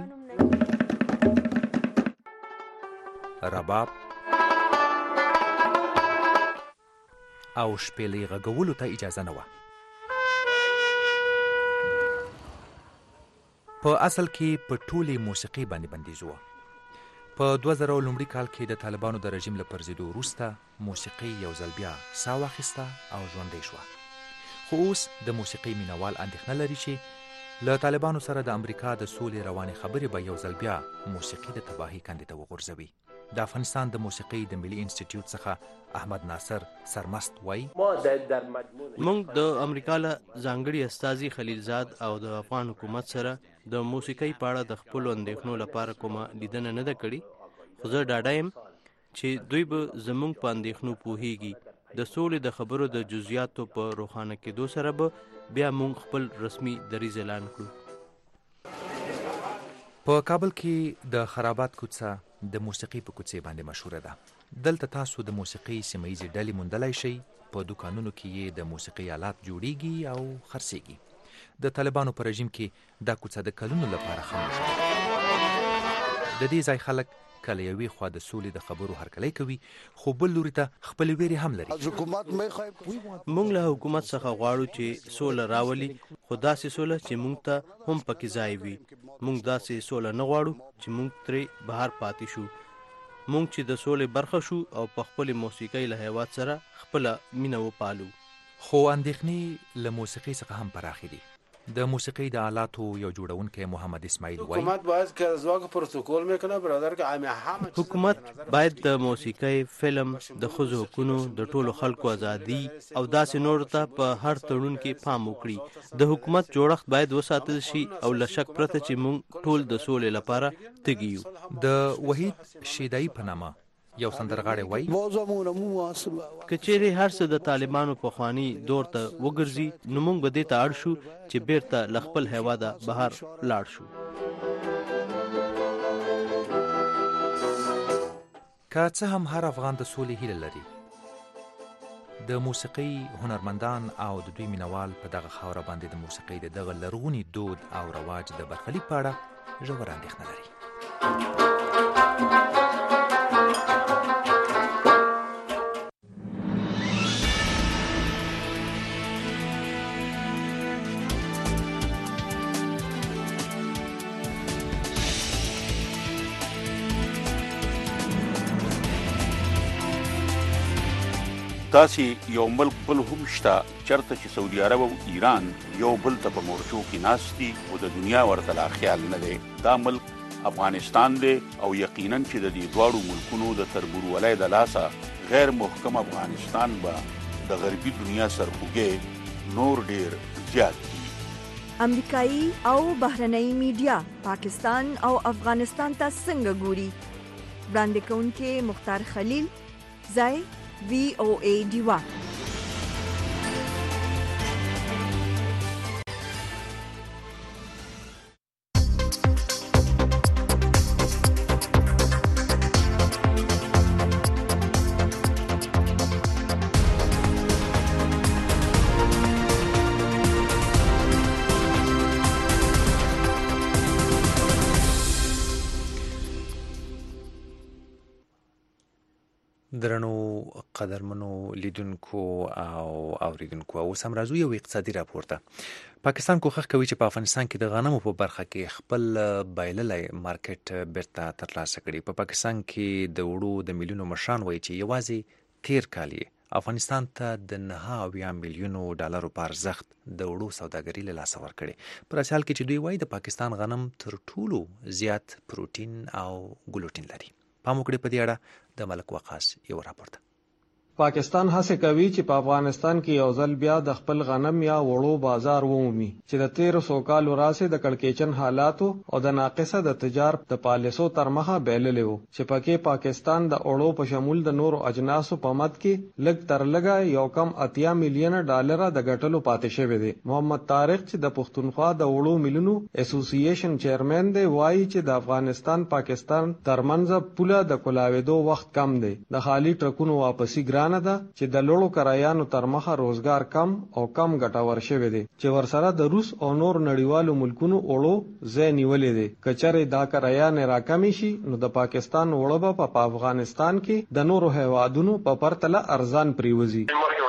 رباب او شپېلۍ غږولو ته اجازه نه وه. په اصل کې په ټولې موسیقي باندې بندیز وه. په 2000 لومړي کال کې د طالبانو د رژیم له پرځېدو وروسته موسیقي یو ځل بیا ساه واخیسته او ژوندۍ شوه. خو اوس د موسیقي مینوال اندېښنه لري چې له طالبانو سره د امریکا د سولې روانې خبرې به یو ځل بیا موسیقي د تباهي کندې ته وغورځوي. د افغانستان د موسیقي د ملي انسټیټیوټ څخه احمد ناصر سرمست وایي موږ د امریکا له ځانګړي استازي خلیلزاد او د افغان حکومت سره د موسیقي په اړه د خپلو اندېښنو لپاره کومه لیدنه نه ده کړې، خو زه ډاډه یم چې دوی به زموږ په اندېښنو پوهیږي. د سولې د خبرو د جزئیاتو په روښانه کېدو سره به بیا موږ خپل رسمي دریځ اعلان کړو. په کابل کې د خرابات کوڅه د موسیقي په کوڅې باندې مشهوره ده. دلته تاسو د موسیقي سیمه‌ییزې ډلې موندلی شئ. په دوکانونو کې یې د موسیقي آلات جوړیږي او خرڅیږي. د طالبانو په رژیم کې دا کوڅه د کلونو لپاره خاموشه ده. د دې ځای خلک کله یوې خوا د سولې د خبرو هرکلی کوي، خو بل لوري ته خپلې ویرې هم لري. موږ له حکومت څخه غواړو چې سوله راولي، خو داسې سوله چې موږ ته هم پکې ځای وي. موږ داسې سوله نه غواړو چې موږ ترې بهر پاتې شو. موږ چې د سولې برخه شو او په خپلې موسیقۍ له هیواد سره خپله مینه وپالو. خو اندېښنې له موسیقۍ څخه هم پراخې دي. د موسیقۍ د آلاتو یو جوړونکی محمد اسماعیل وایي حکومت باید د موسیقۍ، فلم، د ښځو حقونو، د ټولو خلکو ازادي او داسې نورو ته په هر تړون کې پام وکړي. د حکومت جوړښت باید وساتل شي او له شک پرته چې موږ ټول د سولې لپاره تږي یو. د وحید شیدایي په نامه یو سندرغاړی وایي که چیرې هر څه د طالبانو پخواني دور ته وګرځي نو موږ به دې ته اړ شو چې بیرته له خپل هیواده بهر لاړ شو. که څه هم هر افغان د سولې هیله لري، د موسیقي هنرمندان او د دوی مینوال په دغه خاوره باندې د موسیقي د دغه لرغوني دود او رواج د برخلیک په اړه ژوره اندېښنه لري. داسې یو ملک بل هم شته چرته چې سعودي عرب او ایران یو بل ته په مورچو کې ناست دي او د دنیا ورته لا خیال نه دی. دا ملک افغانستان دی او یقینا چې د دې دواړو ملکونو د تربورولۍ د لاسه غیر محکم افغانستان به د غربي دنیا سرخوږی نور ډیر زیات دي. امریکایي او بهرنۍ میډیا پاکستان او افغانستان ته څنګه ګوري؟ وړاندې کوونکي مختار خلیل، ځای VOA ډیوا. درنو قدرمنو لیدونکو او اوریدونکو، اوس هم راځو یو اقتصادي راپور ته. پاکستان کوښښ کوي چې په افغانستان کې د غنمو په برخه کې خپل بایللی مارکیټ بیرته ترلاسه کړي. په پاکستان کې د وړو د میلیونو مشران وایي چې یوازې تیر کال افغانستان ته د 9 میلیونو ډالرو په ارزښت د وړو سوداګري له لاسه ورکړي. په داسې حال کې چې دوی وایي د پاکستان غنم تر ټولو زیات پروټین او ګلوټین لري. پام وکړئ په دې اړه د ملک وقاص یو راپورته. پاکستان هڅه کوي چې په افغانستان کې یو ځل بیا د خپل غنم یا وړو بازار ومومي چې د 1300 کالو راځي د کړکېچن حالاتو او د ناقصه د تجارت د پالیسو تر مخه بیللې وو چې پکې پاکستان د وړو په شمول د نورو اجناسو په مد کې لږ تر لږه یو کم 80 میلیون ډالر د ګټلو پاتې شوی دی. محمد طارق چې د پښتونخوا د وړو میلونو اسوسییشن چیرمن دی وایي چې د افغانستان پاکستان ترمنځ پوله د کولاوېدو وخت کم دی. د خالی ټرکونو واپسی ګران ده چې د لوړو کرایانو تر مخه روزګار کم او کم ګټور شوی دی چې ورسره د روس او نور نړیوالو ملکونو وړو ځای نیولې دي. کچره دا کرایانې راکمې شي نو د پاکستان وړو په افغانستان کې د نورو هیوادونو په پرتله ارزان پریوزي.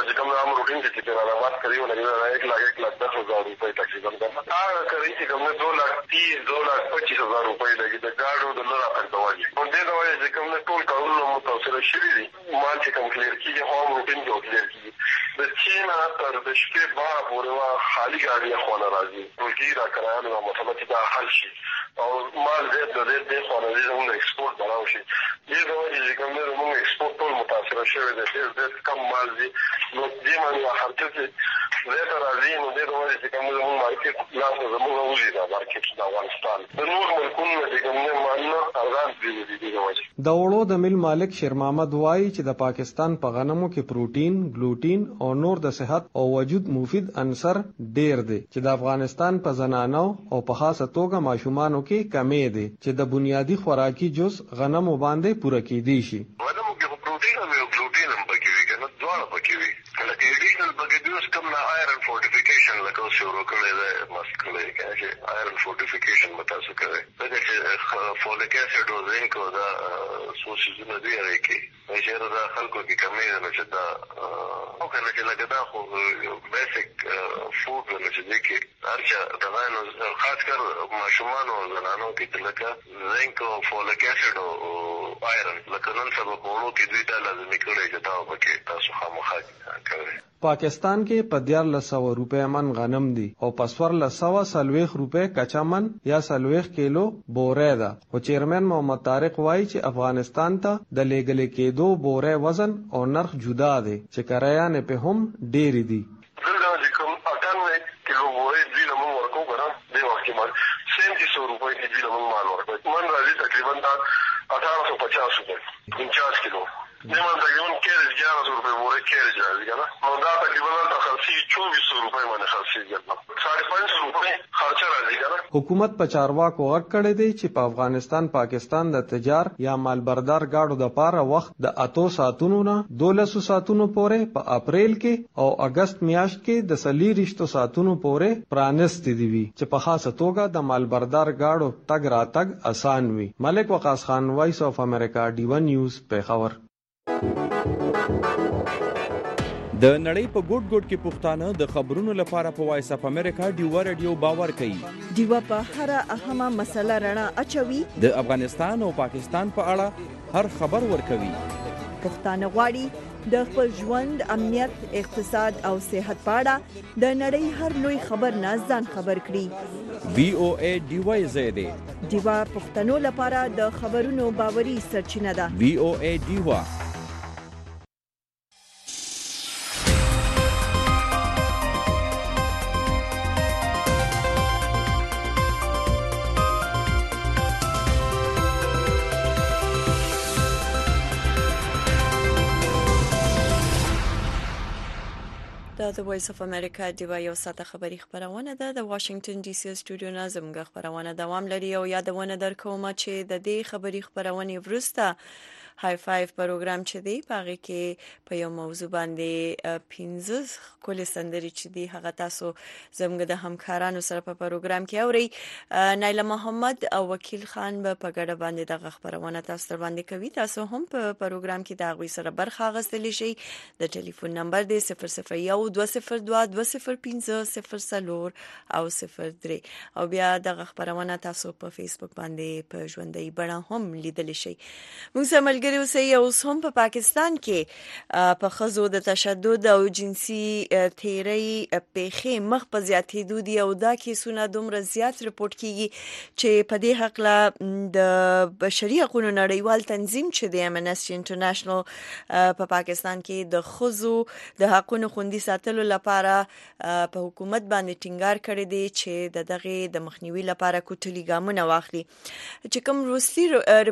مال چې کوم کلیر کیږي هوم روټین کې کلیر کیږي د چین تر د شپې بار پورې خالی ګاډي خونه راځي ټولګي را کرایانو نو مطلب چې دا حل شي او مال زیات د دې خونه زموږ ایکسپورت بناو شي. دې ډول چې کوم زموږ ایکسپورت ټول متاثر شوی دی چې کم مال دي نو دې باندې حرکت زیات راځي نو دې ډول چې کوم زموږ مارکیټ لا زموږ وځي دا مارکیټ د افغانستان د نور ملکونو چې کوم مال ارزان دي د وړو د مل مالک شیر محمد وایي چې د پاکستان په غنمو کې پروټین، ګلوټین او نور د صحت او وجود مفید عنصر ډیر دی چې د افغانستان په زنانو او په خاصه توګه ماشومانو کې کمې دي چې د بنیادی خوراکي جز غنمو باندې پوره کیدی شي. غنمو کې پروټین او ګلوټین هم پکې وي کنه دواړه پکې وي. لکه ایډیشنل پکې دوس کوم نه آیرن فورټیفیکیشن لکه شروع کړی دی مست کړی کنه چې آیرن فورټیفیکیشن متاسو کوي. دا چې فولیک اسید او زینک او دا سوسیزونه دی راکې چې دا خلکو کې کمی ده چې دا او کنه چې لکه دا خو بیسیک فود نه چې دي کې هرچا دا نو خاص کر ماشومان او زنانو کې لکه زینک او فولیک اسید او آیرن لکه نن سبا کوړو کې دوی ته لازمي کړی چې دا وکړي تاسو خامخا کوي. پاکستان کې په 1400 روپے من غنم دي او په 1440 روپے کچا من یا 40 کیلو بورې ده. او چیرمن محمد طارق وایي چې افغانستان ته د لېګل کېدو بورې وزن او نرخ جدا دي چې کرایانې په هم ډېری دي. دلته چې کوم 98 کیلو بورې دی له موږ ورکو کنه دی وخت کې مال 3700 روپے کې دی له موږ مال ورکو. من راځي تقریبا 1850 روپے 50 کیلو من تقریبا کیرج 1100 روپے پورے کیرج راځي کنه نو دا تقریبا د خرچي 2400 روپے باندې خرچي ګرځي 550 روپے خرچه راځي کنه. حکومت په چارواکو غږ کړی دی چې په افغانستان پاکستان د تجار یا مالبردار گاډو د پاره وخت د 8 ساعتونو نه 12 ساعتونو پورې په اپریل کې او اگست میاشت کې د 30 ساعتونو پورې پرانستې دي چې په خاصه توګه د مالبردار گاډو تګ راتګ آسان وي. ملک وقاص خان، وایس اف امریکا، ډیوه نیوز، پیښور. د نړۍ په ګوټ ګوټ کې پښتانه د خبرونو لپاره په وایس اف امریکا ډیوه رادیو باور کوي. ډیوه په هر اهمه مسله رڼا اچوي. د افغانستان او پاکستان په اړه هر خبر ورکوي. پښتانه غواړي د خپل ژوند، امنیت، اقتصاد او صحت په اړه د نړۍ هر لوی خبر نه ځان خبر کړي. VOA ډیوه زیاده ډیوه پښتنو لپاره د خبرونو باوري سرچینه ده. VOA ډیوه. دا د وایس اف امریکا ډیوه یو ساعته خبری خبرونه ده. د واشنگټن ډي سي سټوډیو نه زموږ خبرونه دوام لري او یادونه درکوم چې د دې خبری خبرونه ورسته های فایو پروګرام چې دی پاره کې په یو موضوع باندې 15 کول سندري چې دی هغه تاسو زموږ د همکارانو سره په پروګرام کې اوري. نایله محمد او وکیل خان په ګډه باندې د خبرونه تاسو تر باندې کوي. تاسو هم په پروګرام کې د غوي سره برخه غوښتلی شئ. د ټلیفون نمبر دی 001 202 205 0 او 03 او بیا د خبرونه تاسو په فیسبوک باندې په ژوندۍ بڼه هم لیدل شئ. موږ سملګری اوسئ. اوس هم په پاکستان کې په خزو د تشدد او جنسي تیری پیښې مخ په زیاتېدو دي او دا کیسونه دومره زیات رپورټ کیږي چې په دې حق له د بشري حقوقو نړیوال تنظیم چې د امنسټي انټرنیشنل په پاکستان کې د خزو د حقوقو خوندي ساتلو لپاره په حکومت باندې ټینګار کړی دی چې دغه د مخنیوي لپاره کوټلي ګامونه واخلي. چې کوم روسي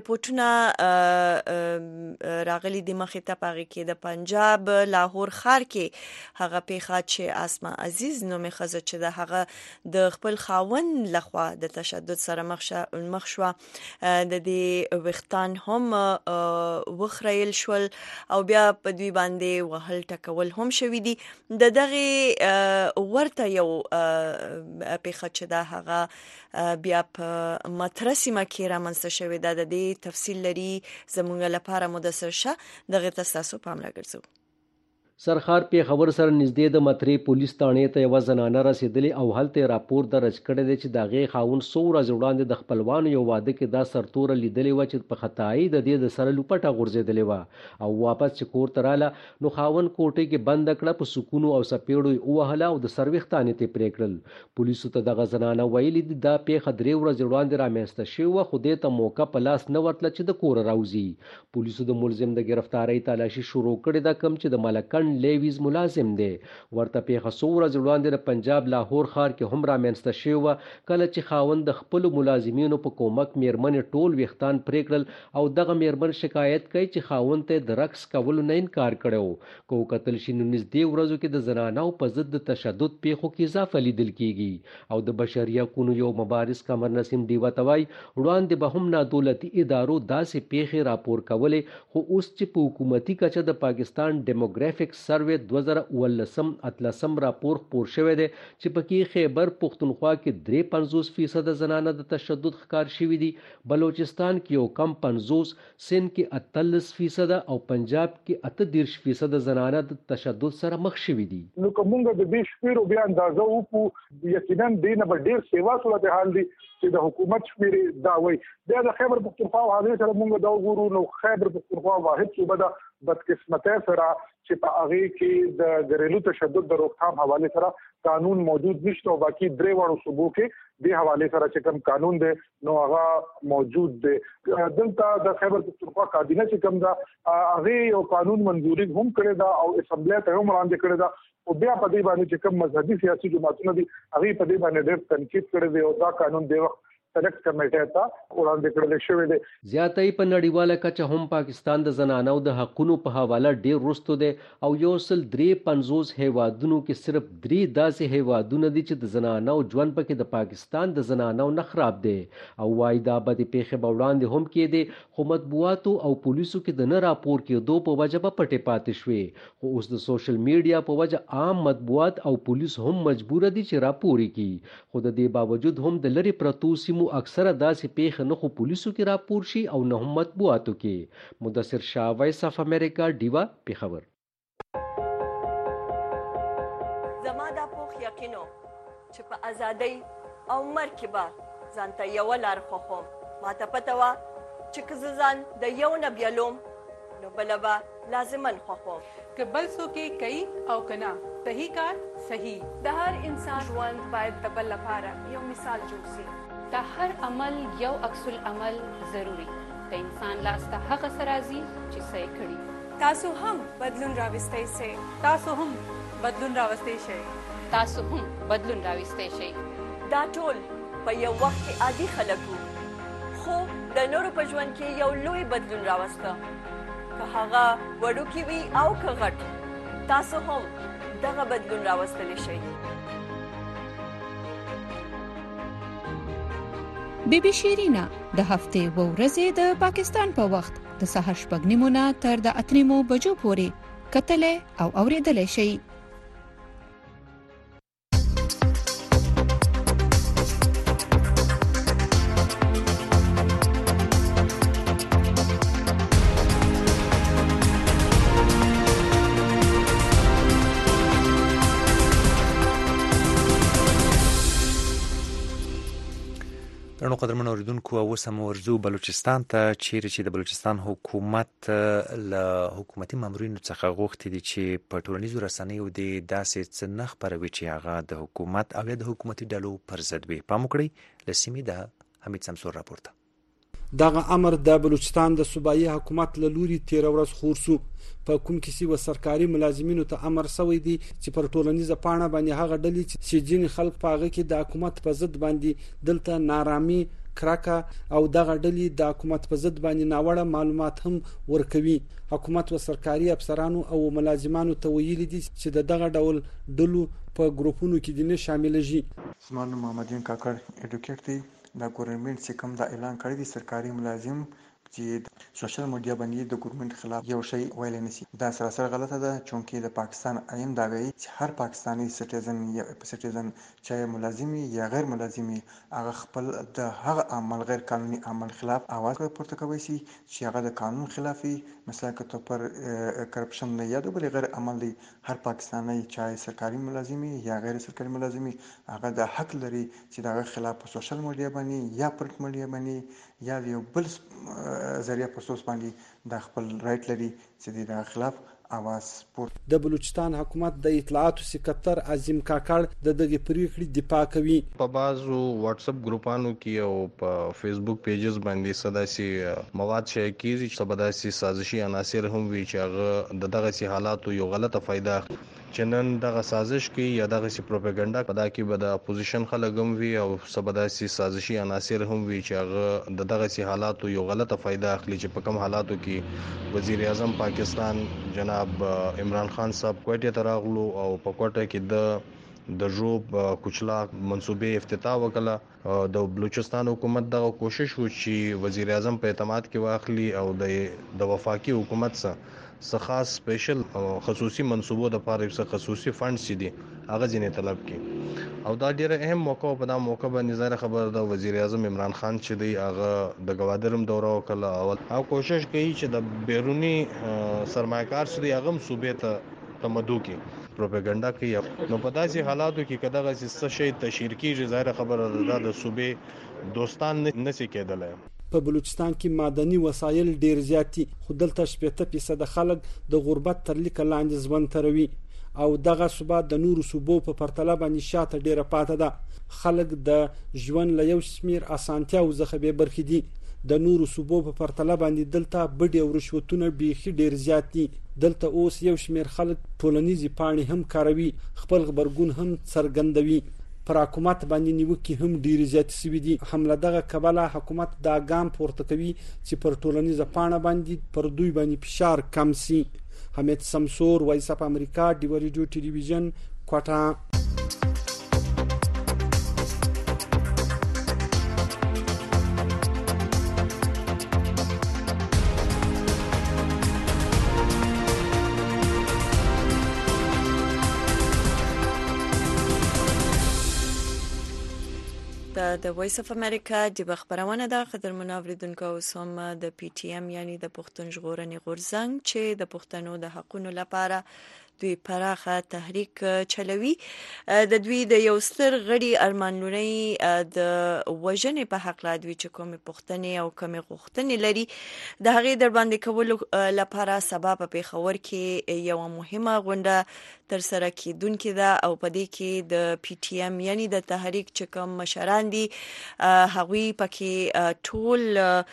رپورټونه راغلي د مخې ته پاره کې د پنجاب لاهور ښار کې هغه پیښه چې اسما عزیز نومې خزه چې د هغه د خپل خاوند لخوا د تشدد سره مخ شو د دې وختان هم وخریل شول او بیا په دوی باندې وهل ټکول هم شوې دي. د دغه ورته یو پیښه چې د هغه بیا په مترسمه کې رامنځته شوې ده. د دې تفصیل لري زموږ لپاره مدثر شه دغه تاسو پام راګرځو. سرخار په خبر سره نږدې د مترې پولیس تانې ته یو زنانه رسیدلی او هلته راپور درج کړی دی چې دغه خاون سو ورځې وړاندې د خپلوانو یو واده کې دا سرتور لیدلی و چې په خدای د دې د سره لوپټه غورځېدلی و او واپس چې کور ته رااله نو خاون کوټې کې بند کړه په سکونو او سپېړو وهله او د سروختانې ته پرې کړل. پولیسو ته دغه زنانه ویلي دي دا پیښه 3 ورځې وړاندې رامنځته شوې و خو دې ته موقع په لاس نه ورتله چې د کور راوځي. پولیسو د ملزم د گرفتاری تلاشي شروع کړې ده کوم چې د ملکن لیویز ملازم دی. ورته پیښه څو ورځې وړاندې د پنجاب لاهور ښار کې هم رامنځته شوې وه کله چې خاوند د خپلو ملازمینو په کومک میرمنې ټول ویښتان پرې کړل او دغه میرمن شکایت کوي چې خاوند ته د رقص کولو نه انکار کړی و. که وکتل شي نو نږدې ورځو کې د زنانو په ضد د تشدد پیښو کې اضافه لیدل کیږي او د بشري حقوقو یو مبارز قمر نسیم ډیوه ته وایي وړاندې به هم نادولتي ادارو داسې پیښې راپور کولې خو اوس چې په حکومتي کچه د پاکستان ډیموګرافیک سروې 2018 راپور خپور شوی دی چې پکې خیبر پختونخوا کې 53% زنانه د تشدد ښکار شوي دي، بلوچستان کې یو کم 50%، سند کې 48% او پنجاب کې 38% زنانه د تشدد سره مخ شوي دي. نو کومه د دې شمیرو بیا اندازه وکړو یقینا دې نه به ډېر سیوا صورتحال دي چې د حکومت شمیرې دا وایي. بیا د خیبر پختونخوا حواله سره موږ دا وګورو نو خیبر پختونخوا واحد صوبه ده بدقسمتۍ سره چې په هغه کې د غریلو تشدد د روکثام حواله سره قانون موجود نشته او باقي درې وړو صوبو کې د حواله سره چې کوم قانون دی نو هغه موجود دی. دلته د خیبر پختونخوا کابینه چې کوم دا هغه یو قانون منځوري هم کړی دا او اسمبلی ته هم وړاندې کړی دا او بیا په دې باندې چې کوم مذهبي سیاسي جماعتونه دي هغه په دې باندې ډېر تنقید کړی دی او دا قانون دی وخت سلیکټ کمیټه ته وړاندې کړل شوې ده. زیاتې په نړیواله کچه هم پاکستان د زنانو د حقونو په حواله ډیر وروسته دی او 153 هیوادونو کې صرف 3 داسې هیوادونه دي چې د زنانو ژوند پکې د پاکستان د زنانو نه خراب دی او وايي دا بدې پیښې به وړاندې هم کېدې خو مطبوعاتو او پولیسو کې د نه راپور کېدو په وجه به پټې پاتې شوې. خو اوس د سوشل میډیا په وجه عام مطبوعات او پولیس هم مجبور دي چې راپور کړي. خو د دې باوجود هم د لری پرتو سیمو اکثره داسې پیښې نه خو پولیسو کې راپور شي او نه هم مطبوعاتو کې. مدثر شاه، وایس اف امریکا، ډیوا، پیښور. زما دا پوخ یقینو چې په ازادۍ او مرګ کې به ځانته یوه لار خوښوم. ماته پته وه چې که زه ځان د یو نه بیلوم نو بله به لازمن خوښوم. که بل څوک یې کوي او که نه صحیح کار صحیح. د هر انسان ژوند باید د بل لپاره یو مثال جوړ شي. د هر عمل یو عکس العمل ضروری. د انسان لاس ته هغه څه راځي چې څه یې کړي. تاسو هم بدلون راوستی شئ. تاسو هم بدلون راوستی شئ. تاسو هم بدلون راوستی شئ. دا ټول په یو وخت کې عادي خلک وو خو د نورو په ژوند کې یو لوی بدلون راوسته. که هغه وړوکی وي او که غټ، تاسو هم دغه بدلون راوستلی شئ. بی بی شیرینا د هفتې و ورځې د پاکستان په وخت د سهار 6:30 تر د 8 بجو پورې کتلې او اوریدلې شي. درنو قدرمن اوریدونکو، اوس هم ورځو بلوچستان ته، چیرې چې د بلوچستان حکومت له حکومتي مامورینو څخه غوښتي دي چې په ټولنیزو رسنیو د داسې څه نه خپروي چې هغه د حکومت او یا د حکومتي ډلو پر ضد وي. پام وکړئ، له سیمې د حمید سمسور راپورته. دغه امر د بلوچستان د صوبایي حکومت له لوري 13 ورځ خور شو. په کوم کې و سرکاري ملازمینو ته امر شوی دی چې پر ټولنیزه پاڼه باندې هغه ډلې چې ځینې خلک په هغه کې د حکومت په ضد باندې دلته نارامي کرکه او دغه ډلې د حکومت په ضد باندې ناوړه معلومات هم ورکوي. حکومت و سرکاري افسرانو او ملازمانو ته ویلي دي چې دغه ډول ډلو په ګروپونو کې دي نه شامل شي. زما نوم محمدین کاکړ ایډوکیټ دی. د ګورنمنت چې کوم دا اعلان کړی دی سرکاري ملازم چې سوشل میډیا باندې د ګورنمنت خلاف یو شی ویل نه شي، دا سراسر غلطه ده. چونکې د پاکستان ایم دا وایي چې هر پاکستانی سټیزن چاهے ملازمي یا غیر ملازمي هغه خپل د هغه عمل غیر قانوني عمل خلاف आवाज پورته کوي چې هغه د قانون خلافي مثلا که تو پر کرپشن نه یا د بل غیر عمل دی. هر پاکستانی چاهے سرکاري ملازمي یا غیر سرکاري ملازمي هغه د حق لري چې دغه خلاف په سوشل میډیا باندې یا پرنټ میډیا باندې یا یو بل ذریعہ په اساس باندې د خپل رائټ لري چې د خلاف आवाज پورته. د بلوچستان حکومت د اطلاعاتو سکرټر عظیم کاکړ د دغه پریکړې دفاع کوي. په بازو واتس اپ ګروپانو کې او په فیسبوک پیجز باندې صداسي مواد شي کیږي چې صداسي سازشي عناصر هم وی چې هغه دغه سي حالاتو یو غلطه فائدہ چنن دغه سازش کې یا دغه سي پروپاګاندا په دا کې به د اپوزیشن خلک هم وی او صداسي سازشي عناصر هم وی چې هغه دغه سي حالاتو یو غلطه فائدہ اخلي چې په کوم حالاتو کې وزیر اعظم پاکستان جناب عمران خان صاحب کوټه ته راغلو او په کوټه کې د ژوب کوچلا منصوبې افتتاح وکړه. د بلوچستان حکومت دغه کوشش و چې وزیر اعظم په اعتماد کې واخلي او د وفاقي حکومت څخه خاص سپیشل خصوصي منصوبو د لپاره څخه خصوصي فنډز چې دي هغه ځینې طلب کړي. او دا ډیره اهم موقع په دا موقع باندې ظاهر خبر د وزیر اعظم عمران خان چې دی هغه د گوادرم دوره وکړه او کوشش کوي چې د بیرونی سرمایه‌کار چې دی هغه صوبې ته تمدو کې پروپاګاندا کوي. نو په داسې حالاتو کې کداغه څه شی تشهیر کیږي ظاهر خبره ده د صوبې دوستان نشي کېدلای. په بلوچستان کې معدني وسایل ډیر زیات دي خو دلته 80% خلک د غربت تر لیک لاندې ژوند تروي او دغه صوبه د نورو صوبو په پرتله باندې شاته ډیره پاتې ده. خلک د ژوند له یو شمیر اسانتیاو څخه به برخې دي. د نورو صوبو په پرتله باندې دلته بډې او رشوتونه بیخي ډیر زیات دي. دلته اوس یو شمیر خلک ټولنیزي پاڼې هم کاروي، خپل خبرګون هم څرګندوي. پر حکومت باندې نیوکې هم ډېرې زیاتې شوي دي. همله دغه کبله حکومت دا ګام پورته کوي چې پر ټولنیزه پاڼه باندې پر دوی باندې فشار کم سي. حمید سمسور، وایس اف امریکا، ډیو ریډیو ټلویزیون، کوټه. د وایس اف امریکا د خبرونه د قدرمن اوریدونکو سم د پی ټی ایم یعنی د پښتون ژغورنې غورځنګ چې د پښتنو د حقوقو لپاره دوی پراخه تحریک چلوي. د دوی د یو ستر غړي ارمان لوري د وژنې په حق لا دوی چې کوم پښتنې او کوم غوښتنې لري د هغې در باندې کول لپاره سبب په پیښور کې یو مهمه غونډه تر سره کیدونکې ده او په دې کې د پی ټی ایم یعنی د تحریک چې کوم مشران دي هغوی پکې ټول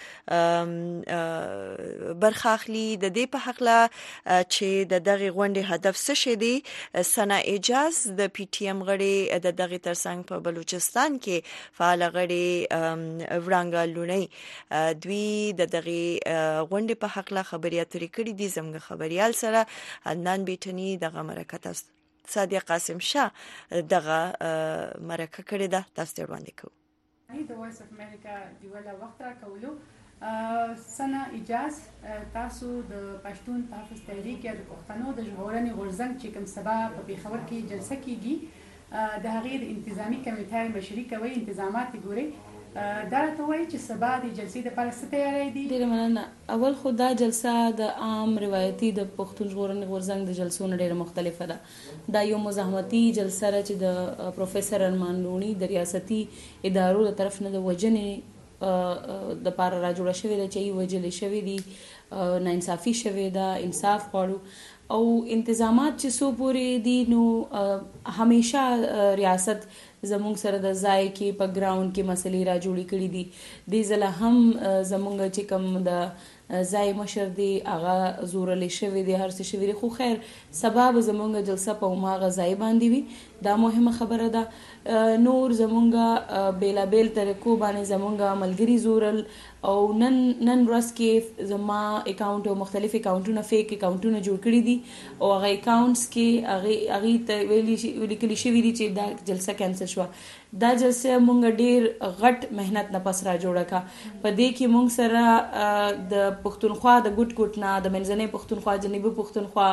برخه اخلي. د دې په حق لا چې د دغه غونډې هدف څه شي دي. سنا اجاز د پی ټی ایم غړي د دغه ترڅنګ په بلوچستان کې فعال غړي ورانګا لونی دوی د دغه غونډې په حق لا خبري اترې کړې دي. زموږ خبريال سره عدنان بیٹنی دغه مرکه صادق قاسم شاه دغه مرکه کړې ده. تاسو ته وړاندې کوو. د وایس اف امریکا دی ولا وخت را کولو سنا اجاز تاسو د پښتون تحفظ تحریک یا د پښتنو د ژغورنې غورځنګ چې کوم سبا په پیښور کې جلسه کیږي د هغې د انتظامی کمیټې مشري کوي، انتظامات ګوري. دا ته وایي چې سبا د جلسې لپاره څه تیاری دي؟ ډېره مننه. اول خو دا جلسه د عام روایتي د پښتون ژغورنې غورځنګ د جلسو نه ډېره مختلفه ده. دا یو مزاحمتي جلسه ده چې د پروفیسور ارمان لوني د ریاستي ادارو له طرف نه د وژنې د پاره را جوړه شوې ده چې وجلې شوې دي، ناانصافي شوې ده، انصاف غواړو او انتظامات چې څو پورې دي نو همیشه ریاست زمونږ سره د ځای کې په ګراوند کې مسلې را جوړې کړې دي. دې ځله هم زمونږ چې کوم د ځای مشر دی هغه زورلې شوی دی، هر څه شوی دی، خو خیر سبب زمونږ جلسه په هماغه ځای باندې وي. دا مهمه خبره ده. نور زمونږ بیلابیل طریقو باندې زمونږ ملګري زورل او نن ورځ کې زما اکاونټ او مختلف اکاونټونه فیک اکاونټونه جوړ کړي دي او هغه اکاونټس کې هغه ته ویلي شوي دي چې دا جلسه کینسل شوه. دا جلسه مونږ ډیر غټ مهنت نه پس را جوړه کا. په دې کې مونږ سره د پښتونخوا د ګوټ نه د منځنۍ پښتونخوا، جنوبي پښتونخوا،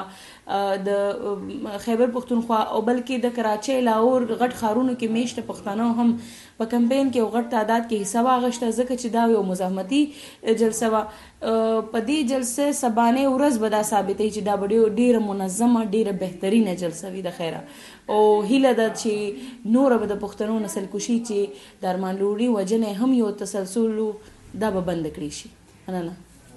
د خیبر پښتونخوا او بلکې د کراچۍ، لاهور غټ ښارونو کې میشته پښتانه هم په کمپین کې غټ تعداد کې حصہ واغشته ځکه چې دا یو مزاحمتي جلسه وه. په دې جلسه سبانه ورځ به دا ثابتې چې دا ډیره منظمه ډیره بهترینه جلسه وي د خیره او هیله ده چې نور به د پښتنو نسل کشي چې د ارمان لوري وجنه هم یو تسلسل دا به بند کړی شي. نه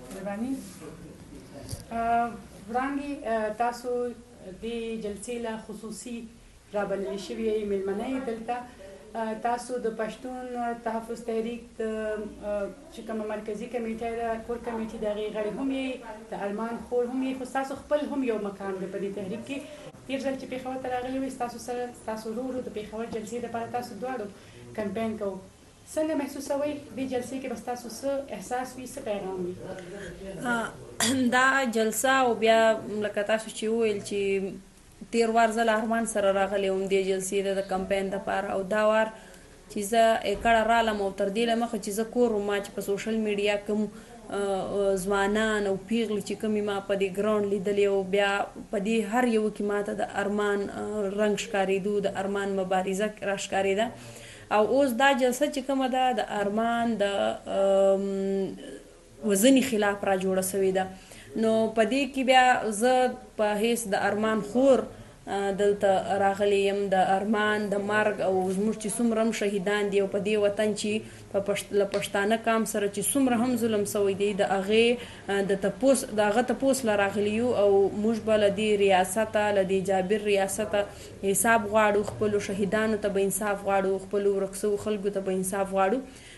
وړاندې تاسو د جلسې له خصوصي رابلل شوي مېلمنۍ دلته تاسو د پښتون تحفظ تحریک چې کومه مرکزی کمیټه ده، کور کمیټې د هغې غړي هم یې، د ارمان خور هم یې، خو ستاسو خپل هم یو مقام دی په دې تحریک کې. تېر ځل چې پېښور ته راغلي وئ ستاسو سره ستاسو ورو د پېښور جلسې لپاره تاسو دواړو کمپین کوو. څنګه محسوسوئ دې جلسې کې به ستاسو څه احساس وي، څه پیغام وي؟ دا جلسه او بیا لکه تاسو چې وویل چې تیر وار زه له ارمان سره راغلی وم دې جلسې د کمپین دپاره او دا وار چې زه کړه رالم او تر دې له مخه چې زه کور وم چې په سوشل میډیا کوم ځوانان او پیغلې چې کومې ما په دې ګراوند لیدلې او بیا په دې هر یو کې ماته د ارمان رنګ ښکارېدو، د ارمان مبارزه را ښکارېده او اوس دا جلسه چې کومه ده د ارمان د وزنې خلاف را جوړه سوې ده. نو په دې کې بیا زه په حیث د ارمان خور دلته راغلی یم، د ارمان د مرګ او زموږ چې څومره هم شهیدان دي او په دې وطن چې له پښتانه قام سره چې څومره هم ظلم سوی دی د هغې د هغه تپوس له راغلي یو او موږ به له دې ریاسته له دې جابر ریاسته حساب غواړو، خپلو شهیدانو ته به انصاف غواړو، خپلو ورک سوو خلکو ته به انصاف غواړو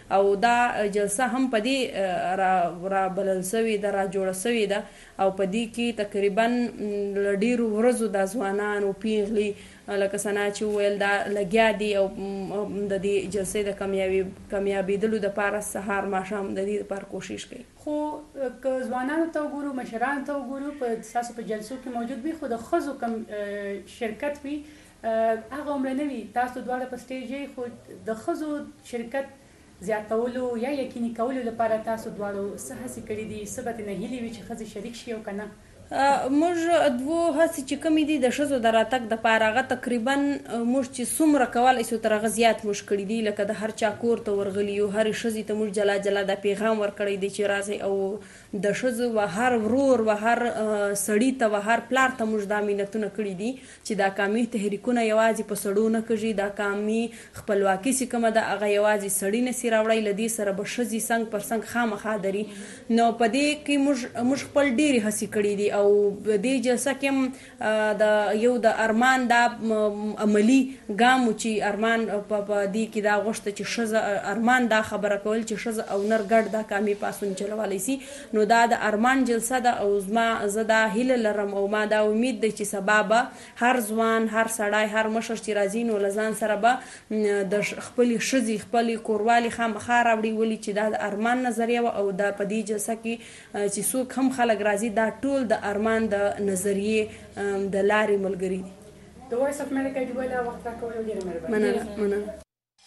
او دا جلسه هم په دې را بلل سوي ده، را جوړه سوي ده او په دې کې تقریبا ډېرو ورځو د ځوانان او پیغلي لکه ثنا چې وویل دا لګیا دي او د دې جلسې د کامیابېدلو دپاره سهار ماښام د دې دپاره کوشش کوي. خو که ځوانانو ته وګورو، مشرانو ته وګورو، په ستاسو په جلسو کې موجود وي، خو د ښځو کم شرکت وي هغه عمره نه وي. تاسو دواړه په سټیج یې، خو د ښځو شرکت زیاتولو یا یقیني کولو لپاره تاسو دواړو څه هڅې کړي دي؟ څه به ترې هیلې وي چې ښځې شریک شي او که نه؟ موږ دوه هڅې چې کومې دي د ښځو د راتګ دپاره، هغه تقریبا موږ چې څومره کولی شو تر هغه زیات موږ کړي دي. لکه د هر چا کور ته ورغلي یو، هرې ښځې ته موږ جلا جلا دا پیغام ورکړی دی چې راځئ، او د ښځو و هر ورور و هر سړي ته و هر پلار ته موږ دا مینتونه کړي دي چې دا قامي تحریکونه یوازې په سړو نه کېږي، دا قامي خپلواکي چې کومه ده هغه یوازې سړي نسي راوړی، له دې سره به ښځې څنګ پر څنګ خامخا دري. نو په دې کې موږ خپل ډېرې هڅې کړي دي او دې جلسه کې هم د یو د ارمان دا عملي ګام چې ارمان په دې کې دا غوښته چې ښځه ارمان دا خبره کول چې ښځه او نر ګډ دا قامي پاڅون چلولی سي. نو دا د ارمان جلسه ده او زه دا هیله لرم او ما دا امید دی چې سبا به هر ځوان، هر سړی، هر مشر چې راځي نو له ځان سره به د خپلې ښځې خپلې کوروالې خامخا راوړي، ولې چې دا د ارمان نظریه وه او دا په دې جلسه کې چې څوک هم خلک راځي دا ټول د ارمان د نظریې د لارې ملګري دي. د وایس اف امریکا ډیوله وخت راکولو ډېره مهرباني. مننه.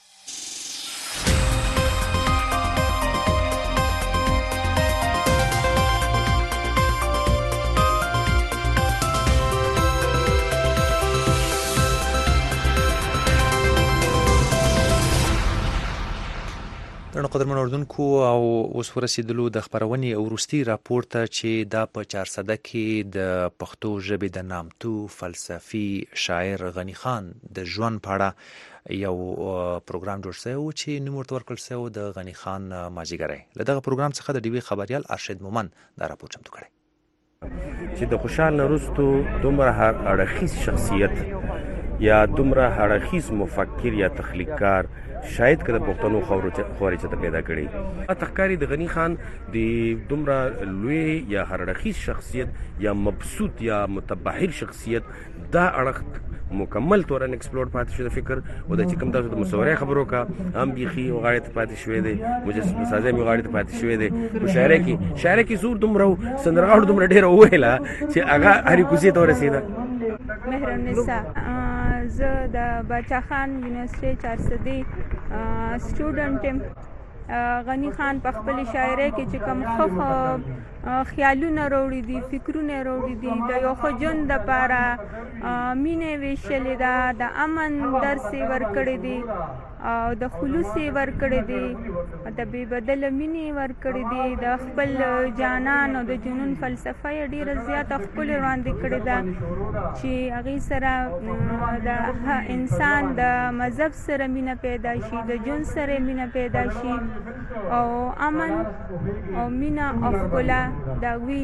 درنو قدرمن اردوونکو او اوس ورسېدلو د خپرونې وروستي راپور ته چې دا په 400 کې د پښتو ژبې د نامتو فلسفي شاعر غني خان د ژوند په اړه یو پروګرام جوړ شوی و چې نوم ورته ورکړل شوی د غني خان مازیګری. له دغه پروګرام څخه د ډیوي خبریال ارشد مومن دا راپور چمتو کړی چې د خوشحال نرستو دومره هر اړخیز شخصیت یا دومره هر اړخیز مفکر یا تخلیقکار شاید که د پښتنو خوري چې پیدا کړي. تخکاری د غني خان د دومره لوی یا هر اړخیز شخصیت یا مبسوط یا متبحر شخصیت دا اړخ مکمل طور ان ایکسپلور پاتې شو د فکر او د چې کوم تاسو د مصوري خبرو کا هم بيخي او غاړه ته پاتې شوې دي، مجسمه سازي می غاړه ته پاتې شوې دي. شاعر کې زور دومره سندرغاړو دومره ډیر ویلا چې هغه هرې کوزي ته ورسېده. مهرنسا زه د باچا خان یونیورسيټي 400 سټوډنټ یم. غني خان په خپل شاعرۍ کې چې کوم خیالونه وروړي دي، فکرونه وروړي دي، د یو ښه ژوند دپاره مینې ویشلې ده، د امن درس یې ورکړی دی او د خلوص یې ورکړی دی، د بې بدله مینې ورکړی دی، د خپل جانان او د جنون فلسفه یې ډېره زیاته ښکلې وړاندې کړې ده چې هغې سره د انسان د مذهب سره مینه پیدا شي، د ژوند سره مینه پیدا شي او امن او مینه او ښکلا د هغوی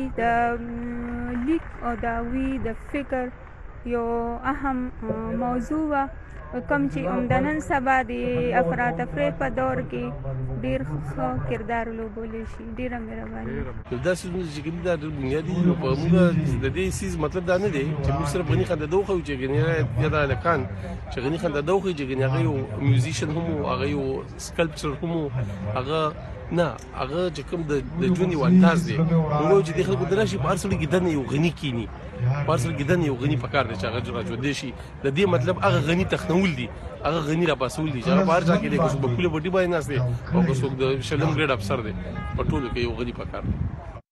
د لیک او د هغوی د فکر یو اهم موضوع وه، کوم چې عمدنن سبا د افراطفری په دور کې ډېر ښه کردار لوبولی شي. ډېره مهرباني. دا څیزونه چې کوم دا ډېر بنیادي دي، نو په موږ د دې څیز مطلب دا نه دی چې موږ صرف غني خان د ده وښیو چې ګنې یا د هلکان چې غني خان د ده وښیي چې ګنې هغه یو میوزیشن هم و، هغه یو سکلپچر هم و، هغه نه هغه چې کوم د ژوند یو انداز دی. موږ چې د خلکو د راشي په هر سړي کې دننه یو غني کینی، په هر سړي کې دننه یو غني پکار دی چې هغه راژوندی شي. د دې مطلب هغه غني تخنول دي، هغه غني را پاسول دي چې هغه په هر ځای کې دی، که څوک په پوله بټي باندې ناست دی او که څوک د شلم ګریډ افسر دی، په ټولو کې یو غني پکار دی.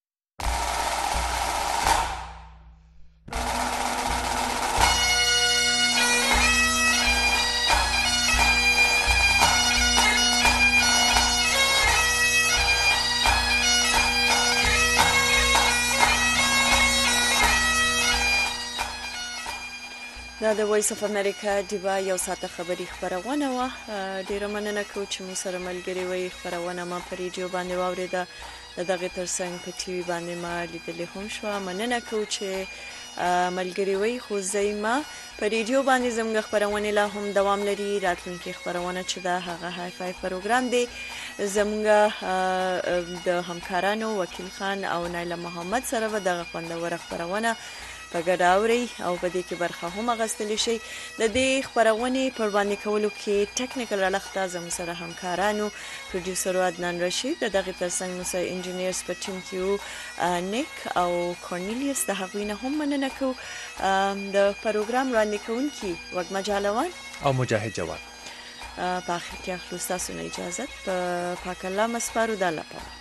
دا د وایس اف امریکا ډیوا یو ساعته خبري خبرونه وه. ډیره مننه کوم چې مو سره ملګری وي. خبرونه ما په ریډیو باندې واوریده. دغه ترڅنګ په ټي وي باندې ما لیدلې هم شو. مننه کوم چې ملګری وي. خو زېما په ریډیو باندې زموږ خبرونه لا هم دوام لري. راتلونکي خبرونه چې دا هغه های فای پروګرام دی زموږ د همکارانو وکیل خان او نایله محمد سره به دغه خوندور خبرونه په ګډه اوري او په دې کې برخه هم اخیستل شي. د دې خبرونه پر باندې کولو کې ټیکنیکل اړخته زموږ سره همکارانو پروډوسر عدنان رشید، دغه ترڅنګ نو سره انجینیرز په ټیم کې نیک او کورنیلیوس. د هغوی نه هم مننه کوو. د پروګرام وړاندې کوونکي وګما جالوان او مجاهد جواد. په اخر کې اخلو ستاسو نه اجازه په پاک الله مسپارو. د الله په